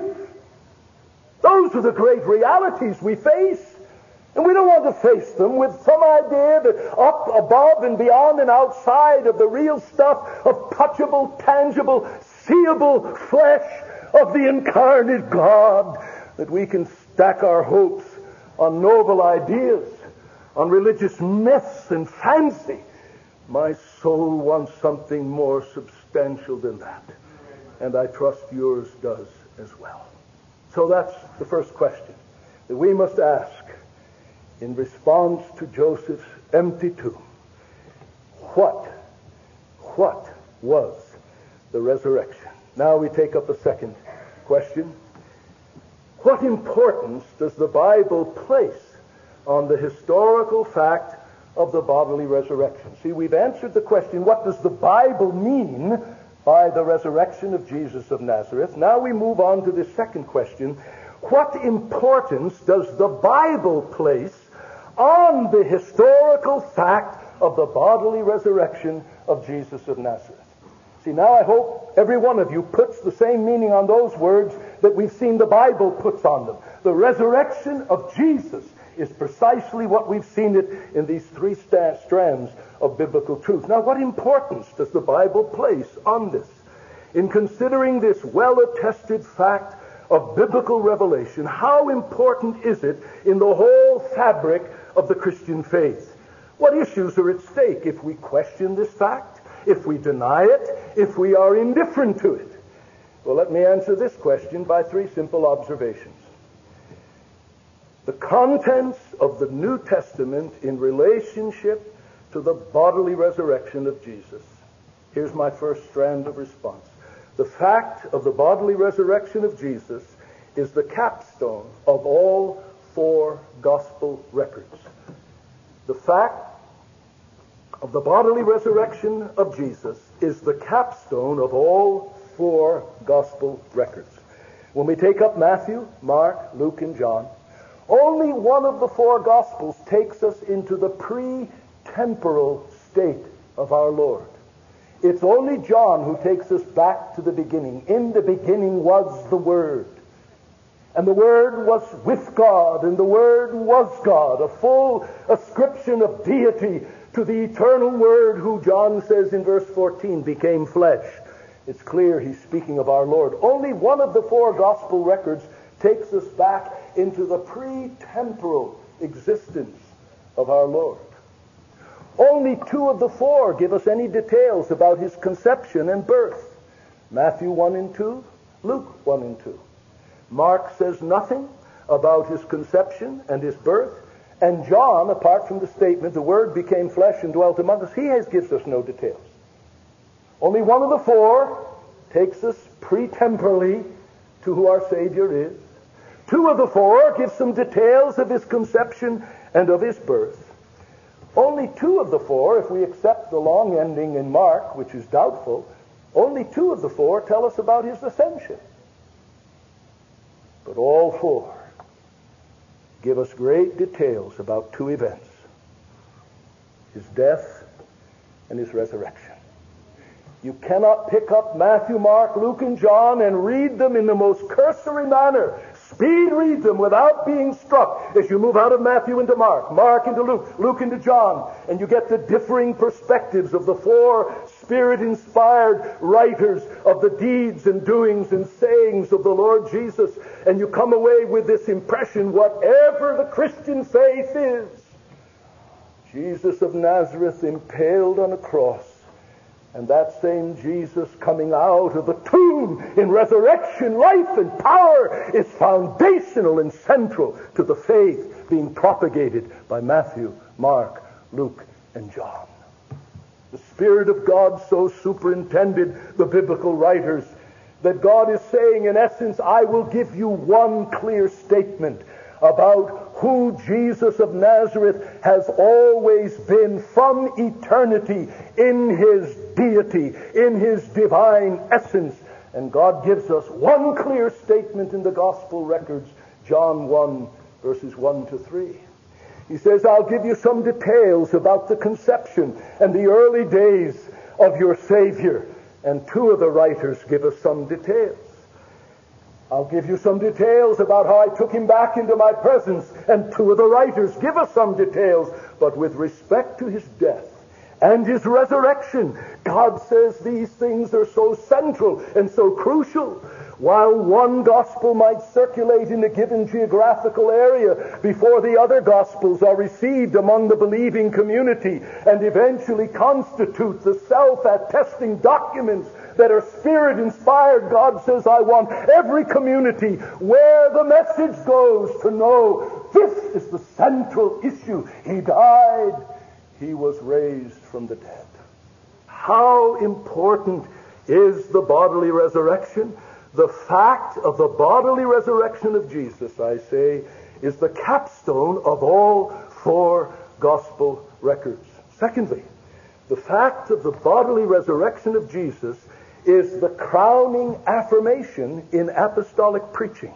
Those are the great realities we face. And we don't want to face them with some idea that up above and beyond and outside of the real stuff of touchable, tangible, seeable flesh of the incarnate God, that we can stack our hopes on noble ideas, on religious myths and fancy. My soul wants something more substantial than that. And I trust yours does as well. So that's the first question that we must ask in response to Joseph's empty tomb. What, what was the resurrection? Now we take up a second question. What importance does the Bible place on the historical fact of the bodily resurrection? See, we've answered the question, what does the Bible mean by the resurrection of Jesus of Nazareth? Now we move on to the second question. What importance does the Bible place on the historical fact of the bodily resurrection of Jesus of Nazareth? See, now I hope every one of you puts the same meaning on those words that we've seen the Bible puts on them. The resurrection of Jesus is precisely what we've seen it in these three sta- strands of biblical truth. Now, what importance does the Bible place on this? In considering this well-attested fact of biblical revelation, how important is it in the whole fabric of the Christian faith? What issues are at stake if we question this fact, if we deny it, if we are indifferent to it? Well, let me answer this question by three simple observations. The contents of the New Testament in relationship to the bodily resurrection of Jesus. Here's my first strand of response. The fact of the bodily resurrection of Jesus is the capstone of all four gospel records. The fact of the bodily resurrection of Jesus is the capstone of all four gospel records. When we take up Matthew, Mark, Luke, and John, only one of the four Gospels takes us into the pre-temporal state of our Lord. It's only John who takes us back to the beginning. In the beginning was the Word. And the Word was with God, and the Word was God, a full ascription of deity to the eternal Word who, John says in verse fourteen, became flesh. It's clear he's speaking of our Lord. Only one of the four gospel records takes us back into the pre-temporal existence of our Lord. Only two of the four give us any details about his conception and birth. Matthew one and two, Luke one and two. Mark says nothing about his conception and his birth. And John, apart from the statement, the Word became flesh and dwelt among us, he has, gives us no details. Only one of the four takes us pretemporally to who our Savior is. Two of the four give some details of his conception and of his birth. Only two of the four, if we accept the long ending in Mark, which is doubtful, only two of the four tell us about his ascension. But all four give us great details about two events: his death and his resurrection. You cannot pick up Matthew, Mark, Luke, and John and read them in the most cursory manner. Speed read them without being struck as you move out of Matthew into Mark, Mark into Luke, Luke into John, and you get the differing perspectives of the four Spirit-inspired writers of the deeds and doings and sayings of the Lord Jesus, and you come away with this impression: whatever the Christian faith is, Jesus of Nazareth impaled on a cross, and that same Jesus coming out of the tomb in resurrection, life, and power is foundational and central to the faith being propagated by Matthew, Mark, Luke, and John. The Spirit of God so superintended the biblical writers that God is saying, in essence, I will give you one clear statement about who Jesus of Nazareth has always been from eternity in his deity, in his divine essence. And God gives us one clear statement in the gospel records, John one, verses one to three. He says, I'll give you some details about the conception and the early days of your Savior. And two of the writers give us some details. I'll give you some details about how I took him back into my presence, and two of the writers give us some details. But with respect to his death and his resurrection, God says these things are so central and so crucial. While one gospel might circulate in a given geographical area before the other gospels are received among the believing community and eventually constitute the self-attesting documents that are Spirit-inspired, God says, I want every community where the message goes to know this is the central issue. He died. He was raised from the dead. How important is the bodily resurrection? The fact of the bodily resurrection of Jesus, I say, is the capstone of all four gospel records. Secondly, the fact of the bodily resurrection of Jesus is the crowning affirmation in apostolic preaching.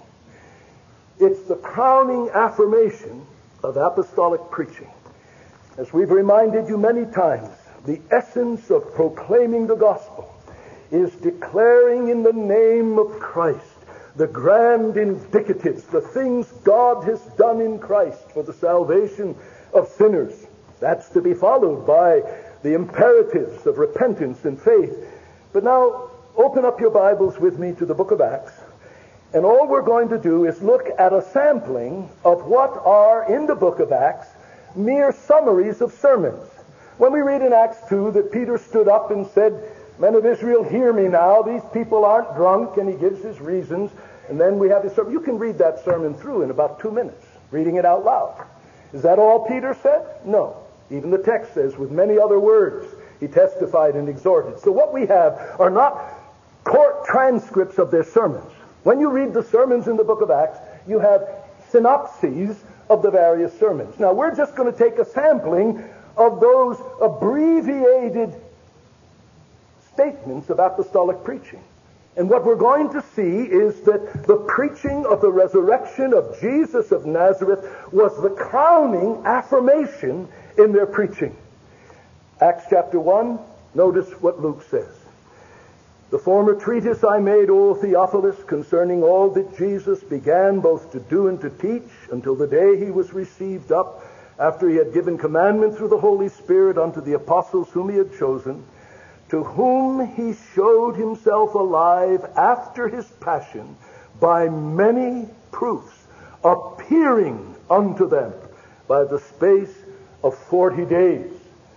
It's the crowning affirmation of apostolic preaching. As we've reminded you many times, the essence of proclaiming the gospel is declaring in the name of Christ the grand indicatives, the things God has done in Christ for the salvation of sinners. That's to be followed by the imperatives of repentance and faith. But now, open up your Bibles with me to the book of Acts, and all we're going to do is look at a sampling of what are, in the book of Acts, mere summaries of sermons. When we read in Acts two that Peter stood up and said, Men of Israel, hear me now. These people aren't drunk, and he gives his reasons. And then we have his sermon. You can read that sermon through in about two minutes, reading it out loud. Is that all Peter said? No. Even the text says, with many other words, he testified and exhorted. So what we have are not court transcripts of their sermons. When you read the sermons in the book of Acts, you have synopses of the various sermons. Now, we're just going to take a sampling of those abbreviated statements of apostolic preaching. And what we're going to see is that the preaching of the resurrection of Jesus of Nazareth was the crowning affirmation in their preaching. Acts chapter one, Notice what Luke says. The former treatise I made, O Theophilus, concerning all that Jesus began both to do and to teach until the day he was received up, after he had given commandment through the Holy Spirit unto the apostles whom he had chosen, to whom he showed himself alive after his passion by many proofs, appearing unto them by the space of forty days.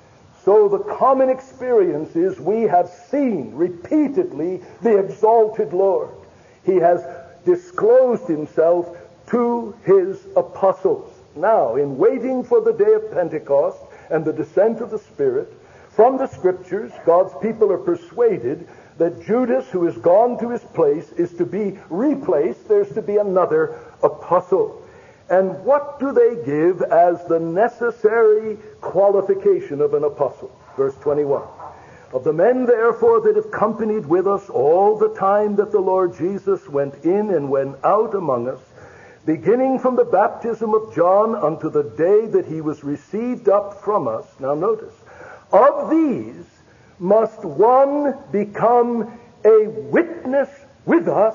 So the common experience is we have seen repeatedly the exalted Lord. He has disclosed himself to his apostles. Now, in waiting for the day of Pentecost and the descent of the Spirit, from the Scriptures, God's people are persuaded that Judas, who has gone to his place, is to be replaced. There's to be another apostle. And what do they give as the necessary qualification of an apostle? Verse twenty-one. Of the men, therefore, that have companied with us all the time that the Lord Jesus went in and went out among us, beginning from the baptism of John unto the day that he was received up from us. Now notice, of these must one become a witness with us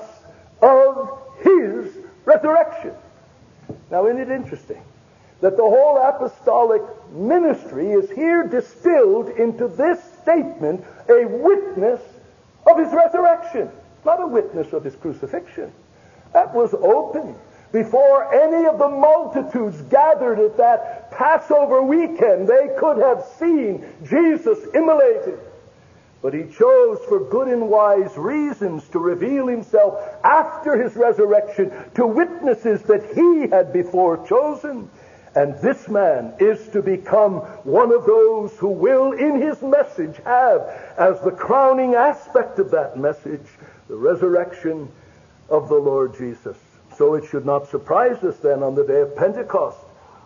of his resurrection. Now, isn't it interesting that the whole apostolic ministry is here distilled into this statement, a witness of his resurrection, not a witness of his crucifixion. That was open before any of the multitudes gathered at that Passover weekend. They could have seen Jesus immolated. But he chose for good and wise reasons to reveal himself after his resurrection to witnesses that he had before chosen. And this man is to become one of those who will in his message have as the crowning aspect of that message the resurrection of the Lord Jesus. So it should not surprise us then on the day of Pentecost,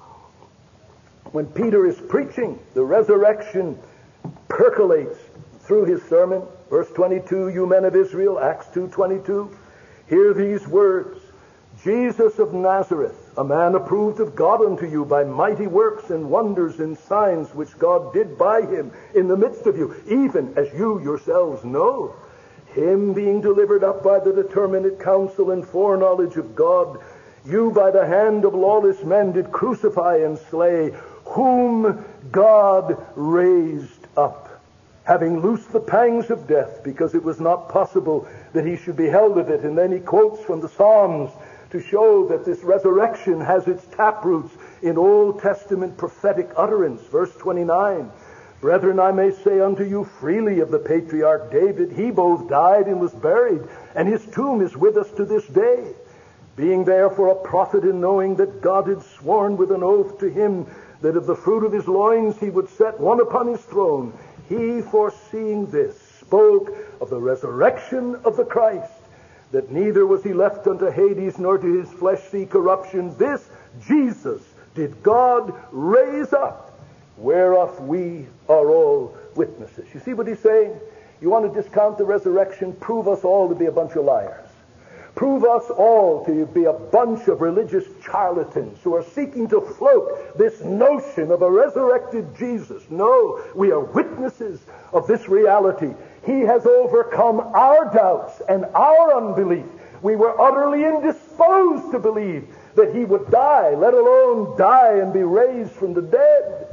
when Peter is preaching, the resurrection percolates through his sermon. Verse twenty-two, you men of Israel, Acts two twenty-two, hear these words, Jesus of Nazareth, a man approved of God unto you by mighty works and wonders and signs which God did by him in the midst of you, even as you yourselves know. Him being delivered up by the determinate counsel and foreknowledge of God, you by the hand of lawless men did crucify and slay, whom God raised up, having loosed the pangs of death, because it was not possible that he should be held of it. And then he quotes from the Psalms to show that this resurrection has its taproots in Old Testament prophetic utterance. Verse twenty-nine, brethren, I may say unto you freely of the patriarch David, he both died and was buried, and his tomb is with us to this day. Being therefore a prophet, and knowing that God had sworn with an oath to him that of the fruit of his loins he would set one upon his throne, he, foreseeing this, spoke of the resurrection of the Christ, that neither was he left unto Hades, nor to his flesh see corruption. This Jesus did God raise up, whereof we are all witnesses. You see what he's saying? You want to discount the resurrection? Prove us all to be a bunch of liars. Prove us all to be a bunch of religious charlatans who are seeking to float this notion of a resurrected Jesus. No, we are witnesses of this reality. He has overcome our doubts and our unbelief. We were utterly indisposed to believe that he would die, let alone die and be raised from the dead.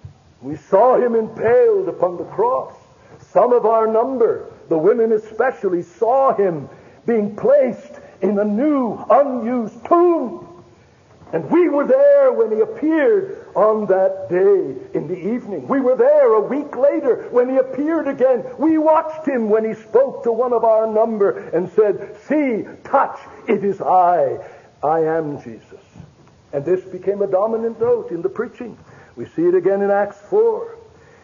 We saw him impaled upon the cross. Some of our number, the women especially, saw him being placed in a new, unused tomb. And we were there when he appeared on that day in the evening. We were there a week later when he appeared again. We watched him when he spoke to one of our number and said, see, touch, it is I. I am Jesus. And this became a dominant note in the preaching. We see it again in Acts four.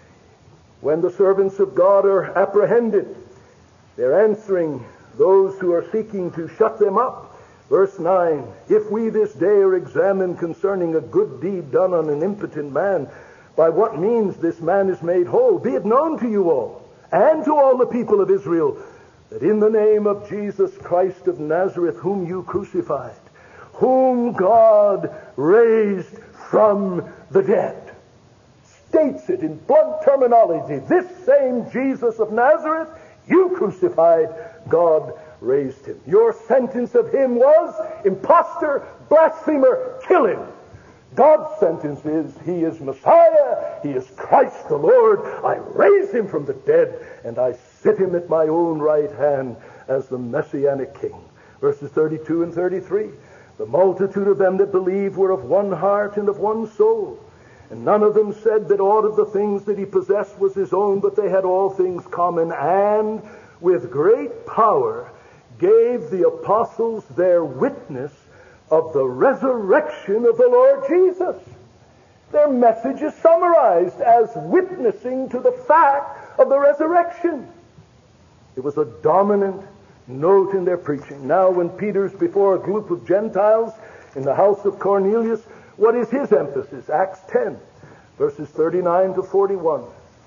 When the servants of God are apprehended, they're answering those who are seeking to shut them up. Verse nine, if we this day are examined concerning a good deed done on an impotent man, by what means this man is made whole, be it known to you all, and to all the people of Israel, that in the name of Jesus Christ of Nazareth, whom you crucified, whom God raised from the dead. states it in blunt terminology. This same Jesus of Nazareth, you crucified, God raised him. Your sentence of him was impostor, blasphemer, kill him. God's sentence is, he is Messiah, he is Christ the Lord. I raise him from the dead, and I sit him at my own right hand as the Messianic King. Verses thirty-two and thirty-three. The multitude of them that believed were of one heart and of one soul. And none of them said that aught of the things that he possessed was his own, but they had all things common, and with great power gave the apostles their witness of the resurrection of the Lord Jesus. Their message is summarized as witnessing to the fact of the resurrection. It was a dominant note in their preaching. Now, when Peter's before a group of Gentiles in the house of Cornelius, what is his emphasis? Acts ten, verses thirty-nine to forty-one.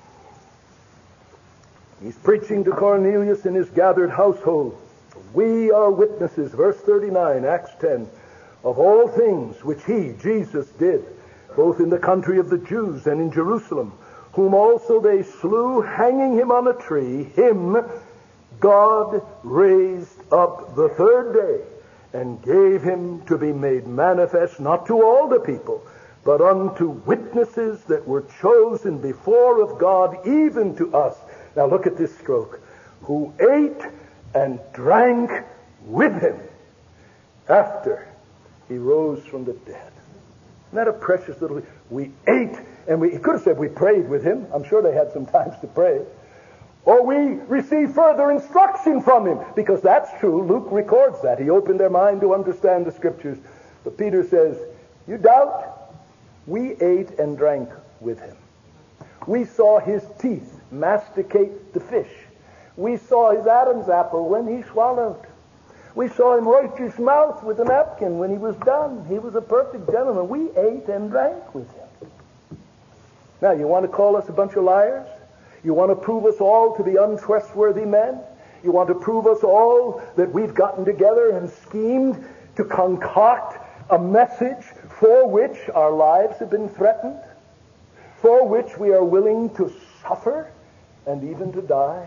He's preaching to Cornelius and his gathered household. We are witnesses, verse thirty-nine, Acts ten, of all things which he, Jesus, did, both in the country of the Jews and in Jerusalem, whom also they slew, hanging him on a tree. Him God raised up the third day, and gave him to be made manifest, not to all the people, but unto witnesses that were chosen before of God, even to us. Now look at this stroke. Who ate and drank with him after he rose from the dead. Isn't that a precious little... We ate, and we... He could have said we prayed with him. I'm sure they had some times to pray. Or we received further instruction from him, because that's true. Luke records that. He opened their mind to understand the Scriptures. But Peter says, you doubt? We ate and drank with him. We saw his teeth masticate the fish. We saw his Adam's apple when he swallowed. We saw him wipe his mouth with a napkin when he was done. He was a perfect gentleman. We ate and drank with him. Now, you want to call us a bunch of liars? You want to prove us all to be untrustworthy men? You want to prove us all that we've gotten together and schemed to concoct a message for which our lives have been threatened, for which we are willing to suffer and even to die?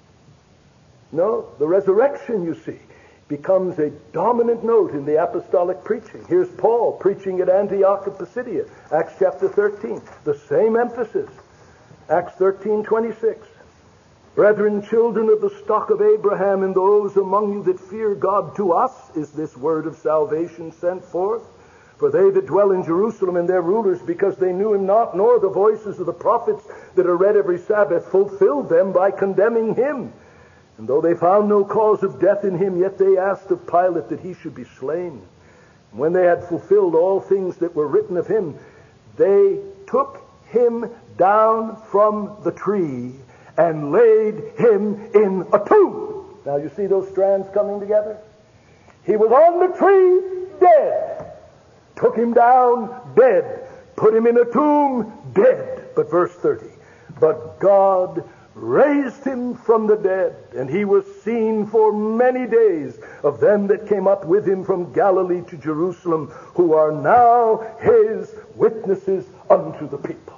No, the resurrection, you see, becomes a dominant note in the apostolic preaching. Here's Paul preaching at Antioch of Pisidia, Acts chapter thirteen. The same emphasis. Acts thirteen twenty-six. Brethren, children of the stock of Abraham, and those among you that fear God, to us is this word of salvation sent forth. For they that dwell in Jerusalem and their rulers, because they knew him not, nor the voices of the prophets that are read every Sabbath, fulfilled them by condemning him. And though they found no cause of death in him, yet they asked of Pilate that he should be slain. And when they had fulfilled all things that were written of him, they took him down from the tree and laid him in a tomb. Now you see those strands coming together? He was on the tree, dead. Took him down, dead. Put him in a tomb, dead. But verse thirty, but God raised him from the dead, and he was seen for many days of them that came up with him from Galilee to Jerusalem, who are now his witnesses unto the people.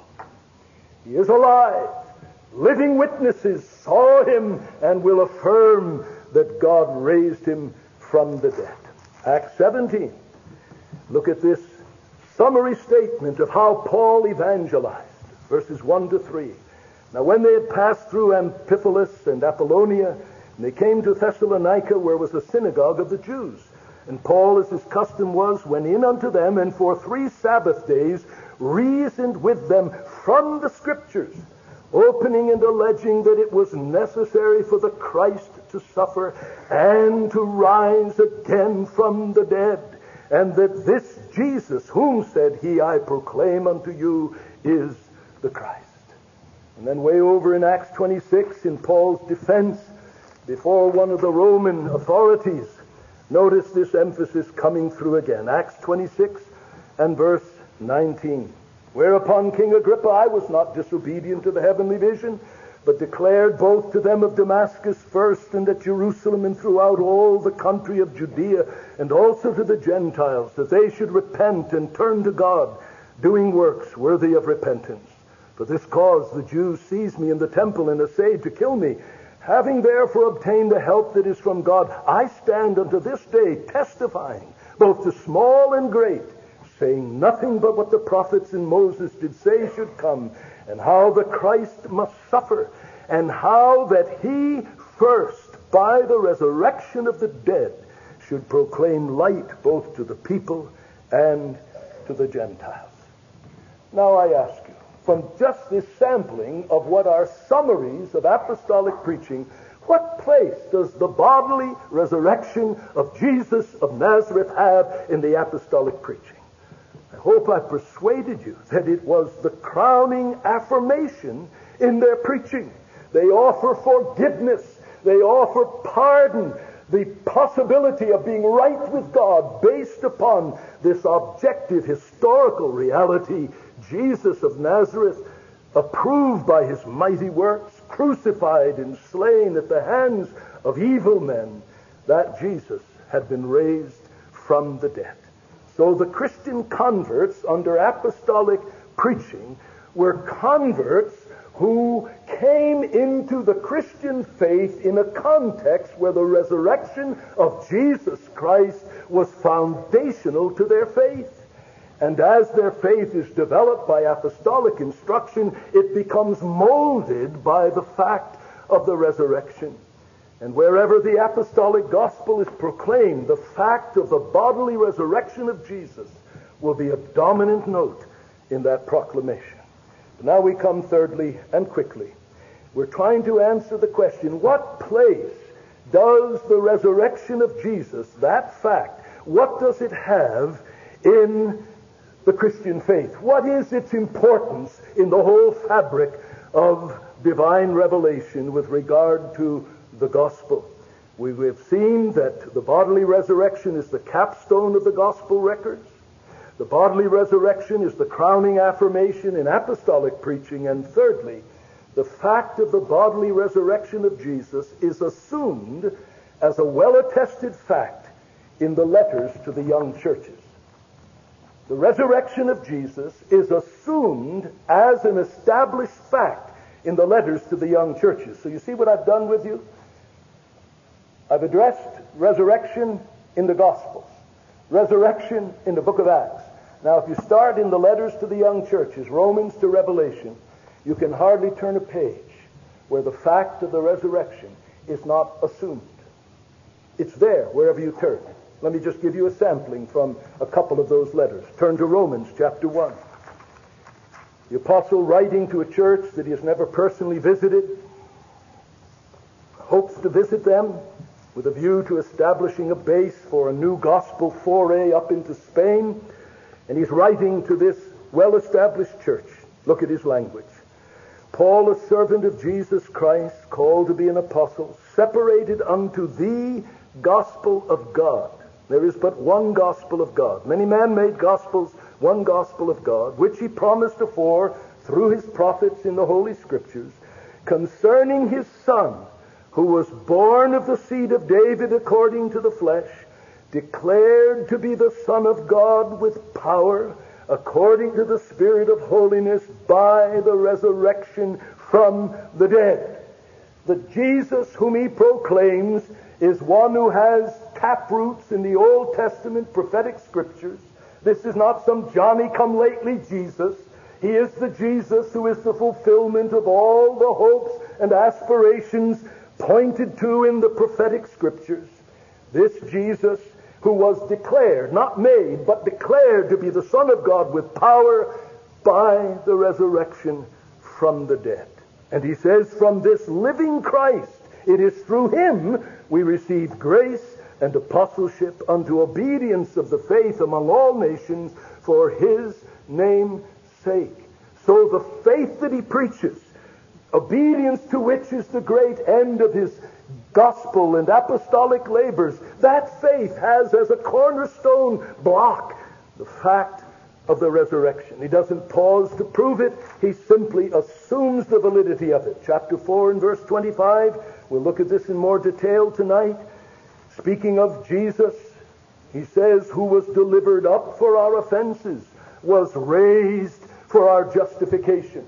He is alive. Living witnesses saw him and will affirm that God raised him from the dead. Acts seventeen. Look at this summary statement of how Paul evangelized. Verses one to three. Now when they had passed through Amphipolis and Apollonia, and they came to Thessalonica, where was a synagogue of the Jews. And Paul, as his custom was, went in unto them, and for three Sabbath days reasoned with them from the Scriptures, opening and alleging that it was necessary for the Christ to suffer and to rise again from the dead, and that this Jesus, whom said he, I proclaim unto you, is the Christ. And then way over in Acts twenty-six, in Paul's defense before one of the Roman authorities, notice this emphasis coming through again. Acts twenty-six and verse nineteen. Whereupon King Agrippa, I was not disobedient to the heavenly vision, but declared both to them of Damascus first, and at Jerusalem, and throughout all the country of Judea, and also to the Gentiles, that they should repent and turn to God, doing works worthy of repentance. For this cause the Jews seized me in the temple and essayed to kill me. Having therefore obtained the help that is from God, I stand unto this day testifying, both to small and great, saying nothing but what the prophets and Moses did say should come, and how the Christ must suffer, and how that he first, by the resurrection of the dead, should proclaim light both to the people and to the Gentiles. Now I ask you, from just this sampling of what are summaries of apostolic preaching, what place does the bodily resurrection of Jesus of Nazareth have in the apostolic preaching? I hope I've persuaded you that it was the crowning affirmation in their preaching. They offer forgiveness. They offer pardon. The possibility of being right with God based upon this objective historical reality. Jesus of Nazareth, approved by his mighty works, crucified and slain at the hands of evil men, that Jesus had been raised from the dead. So the Christian converts under apostolic preaching were converts who came into the Christian faith in a context where the resurrection of Jesus Christ was foundational to their faith. And as their faith is developed by apostolic instruction, it becomes molded by the fact of the resurrection. And wherever the apostolic gospel is proclaimed, the fact of the bodily resurrection of Jesus will be a dominant note in that proclamation. Now we come thirdly and quickly. We're trying to answer the question, what place does the resurrection of Jesus, that fact, what does it have in the Christian faith? What is its importance in the whole fabric of divine revelation with regard to the gospel? We have seen that the bodily resurrection is the capstone of the gospel records. The bodily resurrection is the crowning affirmation in apostolic preaching. And thirdly, the fact of the bodily resurrection of Jesus is assumed as a well-attested fact in the letters to the young churches. The resurrection of Jesus is assumed as an established fact in the letters to the young churches. So you see what I've done with you? I've addressed resurrection in the Gospels, resurrection in the book of Acts. Now, if you start in the letters to the young churches, Romans to Revelation, you can hardly turn a page where the fact of the resurrection is not assumed. It's there wherever you turn. Let me just give you a sampling from a couple of those letters. Turn to Romans chapter one. The apostle, writing to a church that he has never personally visited, hopes to visit them with a view to establishing a base for a new gospel foray up into Spain. And he's writing to this well-established church. Look at his language. Paul, a servant of Jesus Christ, called to be an apostle, separated unto the gospel of God. There is but one gospel of God. Many man-made gospels, one gospel of God, which he promised afore through his prophets in the Holy Scriptures, concerning his Son, who was born of the seed of David according to the flesh, declared to be the Son of God with power, according to the Spirit of holiness, by the resurrection from the dead. The Jesus whom he proclaims is one who has taproots in the Old Testament prophetic scriptures. This is not some Johnny-come-lately Jesus. He is the Jesus who is the fulfillment of all the hopes and aspirations pointed to in the prophetic scriptures. This Jesus who was declared, not made, but declared to be the Son of God with power by the resurrection from the dead. And he says, from this living Christ, it is through him we receive grace and apostleship unto obedience of the faith among all nations for his name's sake. So the faith that he preaches, obedience to which is the great end of his gospel and apostolic labors, that faith has as a cornerstone block the fact of the resurrection. He doesn't pause to prove it. He simply assumes the validity of it. Chapter four and verse twenty-five, we'll look at this in more detail tonight. Speaking of Jesus, he says, who was delivered up for our offenses, was raised for our justification.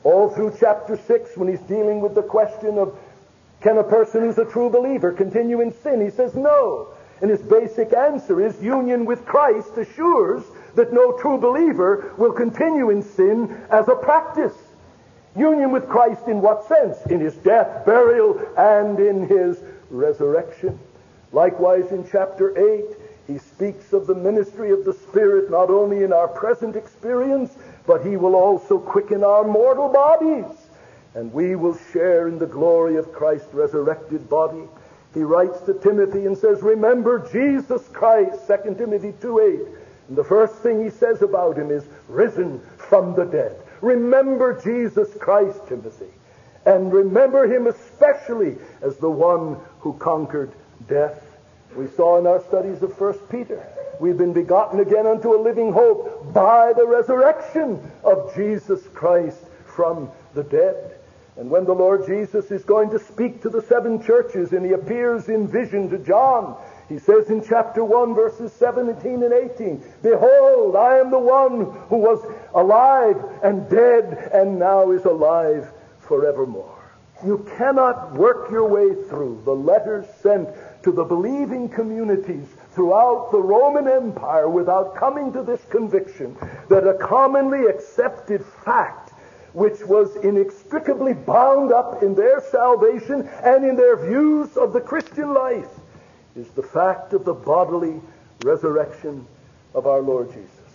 All through chapter six, when he's dealing with the question of can a person who's a true believer continue in sin, he says no. And his basic answer is union with Christ assures that no true believer will continue in sin as a practice. Union with Christ in what sense? In his death, burial, and in his resurrection. Likewise in chapter eight, he speaks of the ministry of the Spirit not only in our present experience, but he will also quicken our mortal bodies, and we will share in the glory of Christ's resurrected body. He writes to Timothy and says, remember Jesus Christ, Second Timothy two eight. And the first thing he says about him is, risen from the dead. Remember Jesus Christ, Timothy. And remember him especially as the one who conquered death. We saw in our studies of First Peter, we've been begotten again unto a living hope by the resurrection of Jesus Christ from the dead. And when the Lord Jesus is going to speak to the seven churches and he appears in vision to John, he says in chapter one, verses seventeen and eighteen, behold, I am the one who was alive and dead and now is alive forevermore. You cannot work your way through the letters sent to the believing communities throughout the Roman Empire without coming to this conviction that a commonly accepted fact, which was inextricably bound up in their salvation and in their views of the Christian life, is the fact of the bodily resurrection of our Lord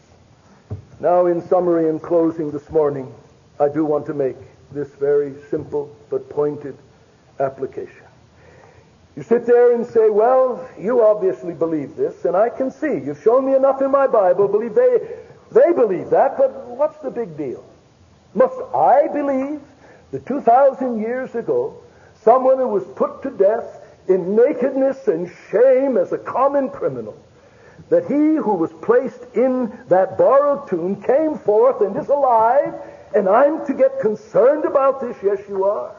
Jesus. Now, in summary and closing this morning, I do want to make this very simple but pointed application. You sit there and say, well, you obviously believe this, and I can see. You've shown me enough in my Bible. Believe they, they believe that, but what's the big deal? Must I believe that two thousand years ago, someone who was put to death in nakedness and shame as a common criminal, that he who was placed in that borrowed tomb came forth and is alive, and I'm to get concerned about this? Yes, you are.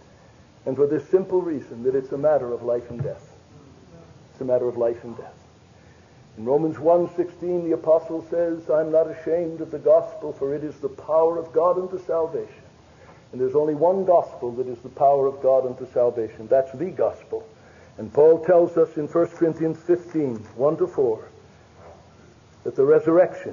And for this simple reason, that it's a matter of life and death. It's a matter of life and death. In Romans one sixteen, the apostle says, I'm not ashamed of the gospel, for it is the power of God unto salvation. And there's only one gospel that is the power of God unto salvation. That's the gospel. And Paul tells us in First Corinthians fifteen, one to four, that the resurrection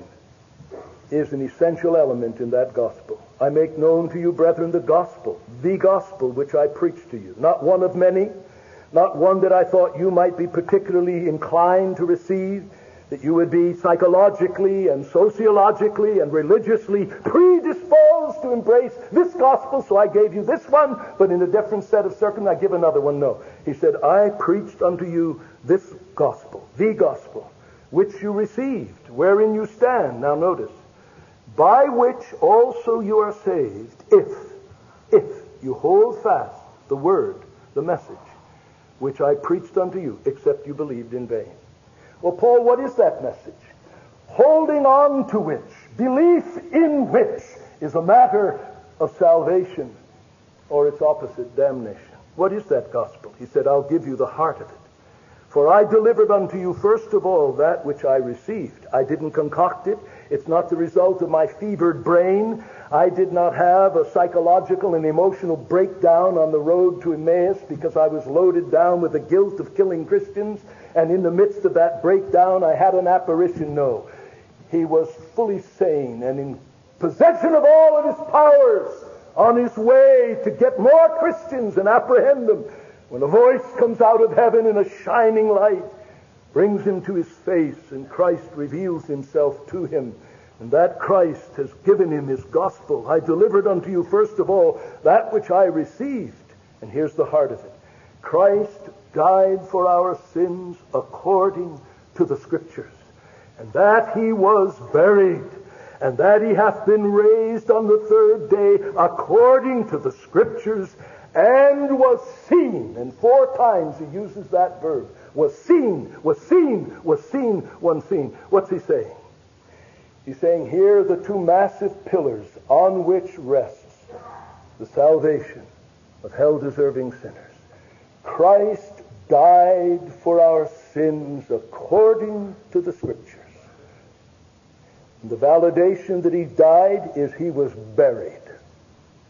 is an essential element in that gospel. I make known to you, brethren, the gospel, the gospel which I preach to you. Not one of many, not one that I thought you might be particularly inclined to receive, that you would be psychologically and sociologically and religiously predisposed to embrace this gospel, so I gave you this one, but in a different set of circumstances I give another one. No. He said, I preached unto you this gospel, the gospel, which you received, wherein you stand. Now notice, by which also you are saved, if, if you hold fast the word, the message, which I preached unto you, except you believed in vain. Well, Paul, what is that message? Holding on to which, belief in which, is a matter of salvation, or its opposite, damnation. What is that gospel? He said, I'll give you the heart of it. For I delivered unto you first of all that which I received. I didn't concoct it. It's not the result of my fevered brain. I did not have a psychological and emotional breakdown on the road to Emmaus because I was loaded down with the guilt of killing Christians, and in the midst of that breakdown I had an apparition. No. He was fully sane and in possession of all of his powers, on his way to get more Christians and apprehend them, when a voice comes out of heaven in a shining light, brings him to his face, and Christ reveals himself to him. And that Christ has given him his gospel. I delivered unto you first of all that which I received. And here's the heart of it. Christ died for our sins according to the Scriptures, and that he was buried, and that he hath been raised on the third day according to the Scriptures, and was seen. And four times he uses that verb. Was seen, was seen, was seen, one seen. What's he saying? He's saying here are the two massive pillars on which rests the salvation of hell-deserving sinners. Christ died for our sins according to the Scriptures. And the validation that he died is he was buried.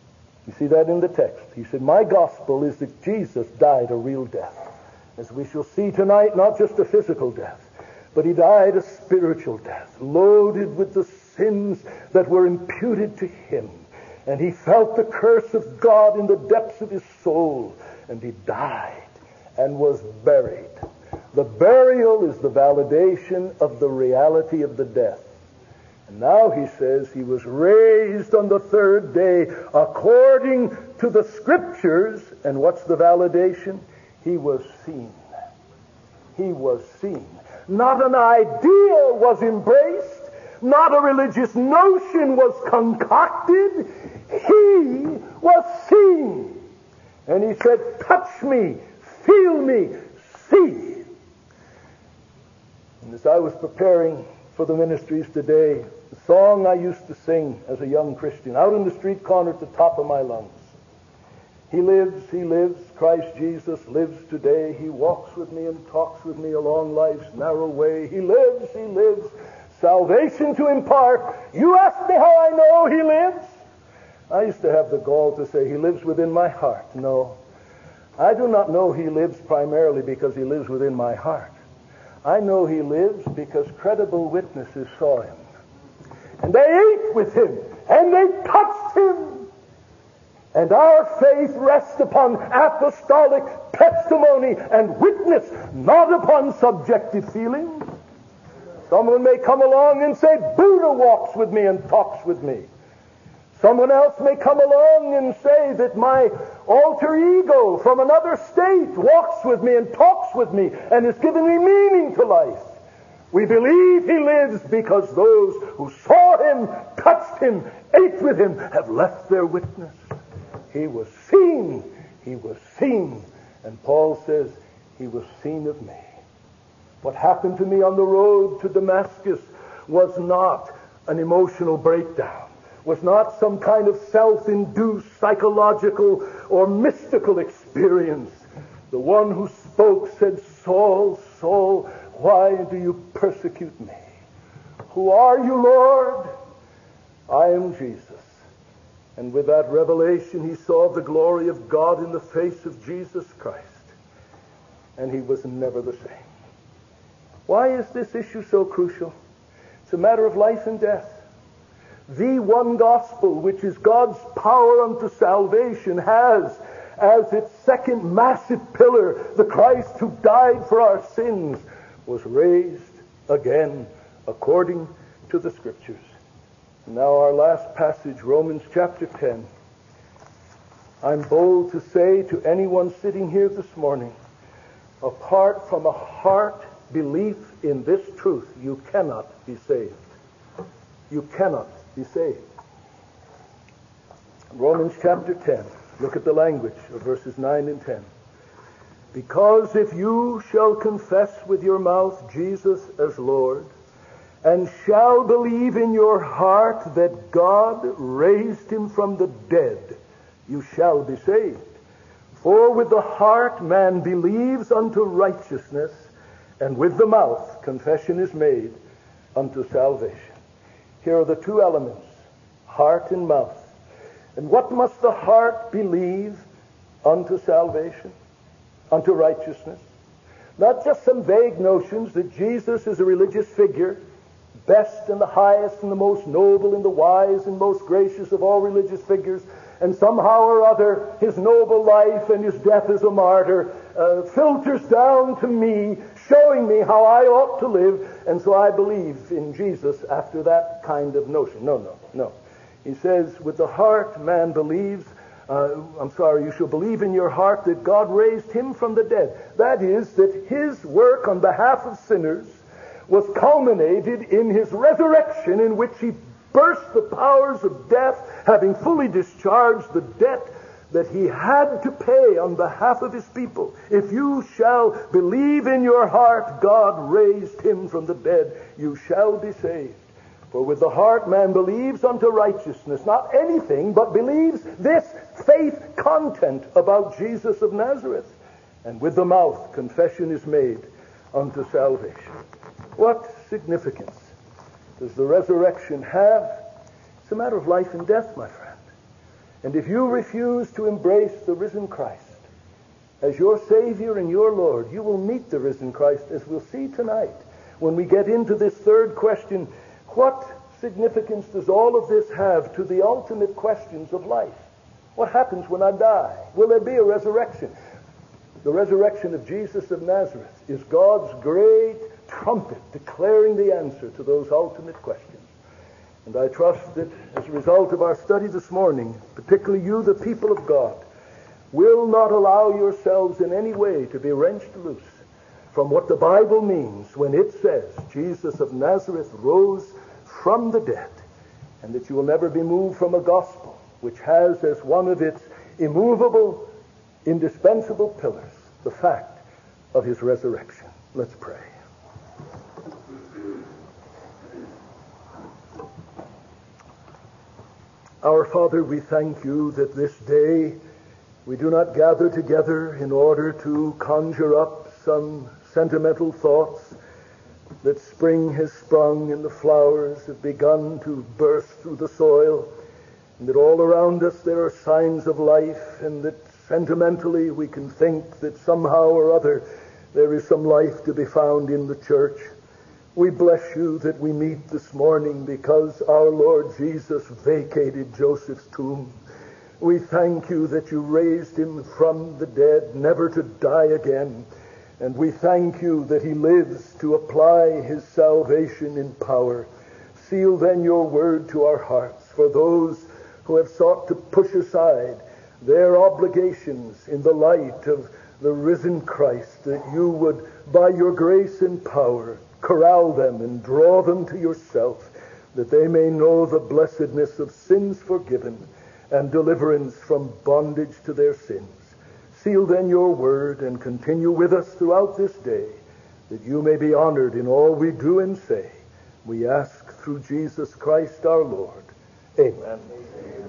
You see that in the text. He said, my gospel is that Jesus died a real death. As we shall see tonight, not just a physical death, but he died a spiritual death, loaded with the sins that were imputed to him. And he felt the curse of God in the depths of his soul, and he died and was buried. The burial is the validation of the reality of the death. And now he says he was raised on the third day according to the Scriptures. And what's the validation? He was seen. He was seen. Not an idea was embraced. Not a religious notion was concocted. He was seen. And he said, touch me, feel me, see. And as I was preparing for the ministries today, the song I used to sing as a young Christian, out in the street corner at the top of my lungs. He lives, he lives, Christ Jesus lives today. He walks with me and talks with me along life's narrow way. He lives, he lives, salvation to impart. You ask me how I know he lives? I used to have the gall to say, he lives within my heart. No, I do not know he lives primarily because he lives within my heart. I know he lives because credible witnesses saw him. And they ate with him, and they touched him. And our faith rests upon apostolic testimony and witness, not upon subjective feeling. Someone may come along and say, Buddha walks with me and talks with me. Someone else may come along and say that my alter ego from another state walks with me and talks with me and has given me meaning to life. We believe he lives because those who saw him, touched him, ate with him, have left their witness. He was seen. He was seen. And Paul says, he was seen of me. What happened to me on the road to Damascus was not an emotional breakdown, was not some kind of self-induced psychological or mystical experience. The one who spoke said, Saul, Saul, why do you persecute me? Who are you, Lord? I am Jesus. And with that revelation, he saw the glory of God in the face of Jesus Christ. And he was never the same. Why is this issue so crucial? It's a matter of life and death. The one gospel, which is God's power unto salvation, has as its second massive pillar the Christ who died for our sins, was raised again according to the Scriptures. Now our last passage, Romans chapter ten. I'm bold to say to anyone sitting here this morning, apart from a heart belief in this truth, you cannot be saved. You cannot be saved. Romans chapter ten. Look at the language of verses nine and ten. Because if you shall confess with your mouth Jesus as Lord, and shall believe in your heart that God raised him from the dead, you shall be saved. For with the heart man believes unto righteousness, and with the mouth confession is made unto salvation. Here are the two elements, heart and mouth. And what must the heart believe unto salvation, unto righteousness? Not just some vague notions that Jesus is a religious figure, best and the highest and the most noble and the wise and most gracious of all religious figures, and somehow or other his noble life and his death as a martyr uh, filters down to me, showing me how I ought to live, and so I believe in Jesus after that kind of notion. No, no, no. He says, with the heart man believes, uh, I'm sorry, you shall believe in your heart that God raised him from the dead. That is, that his work on behalf of sinners was culminated in his resurrection, in which he burst the powers of death, having fully discharged the debt that he had to pay on behalf of his people. If you shall believe in your heart God raised him from the dead, you shall be saved. For with the heart man believes unto righteousness, not anything, but believes this faith content about Jesus of Nazareth. And with the mouth confession is made unto salvation. What significance does the resurrection have? It's a matter of life and death, my friend. And if you refuse to embrace the risen Christ as your Savior and your Lord, you will meet the risen Christ, as we'll see tonight when we get into this third question. What significance does all of this have to the ultimate questions of life? What happens when I die? Will there be a resurrection? The resurrection of Jesus of Nazareth is God's great trumpet declaring the answer to those ultimate questions. And I trust that as a result of our study this morning, particularly you, the people of God, will not allow yourselves in any way to be wrenched loose from what the Bible means when it says Jesus of Nazareth rose from the dead, and that you will never be moved from a gospel which has as one of its immovable, indispensable pillars the fact of his resurrection. Let's pray. Our Father, we thank you that this day we do not gather together in order to conjure up some sentimental thoughts that spring has sprung and the flowers have begun to burst through the soil, and that all around us there are signs of life, and that sentimentally we can think that somehow or other there is some life to be found in the church. We bless you that we meet this morning because our Lord Jesus vacated Joseph's tomb. We thank you that you raised him from the dead, never to die again. And we thank you that he lives to apply his salvation in power. Seal then your word to our hearts for those who have sought to push aside their obligations in the light of the risen Christ, that you would, by your grace and power, corral them and draw them to yourself, that they may know the blessedness of sins forgiven and deliverance from bondage to their sins. Seal then your word and continue with us throughout this day, that you may be honored in all we do and say. We ask through Jesus Christ our Lord. Amen. Amen.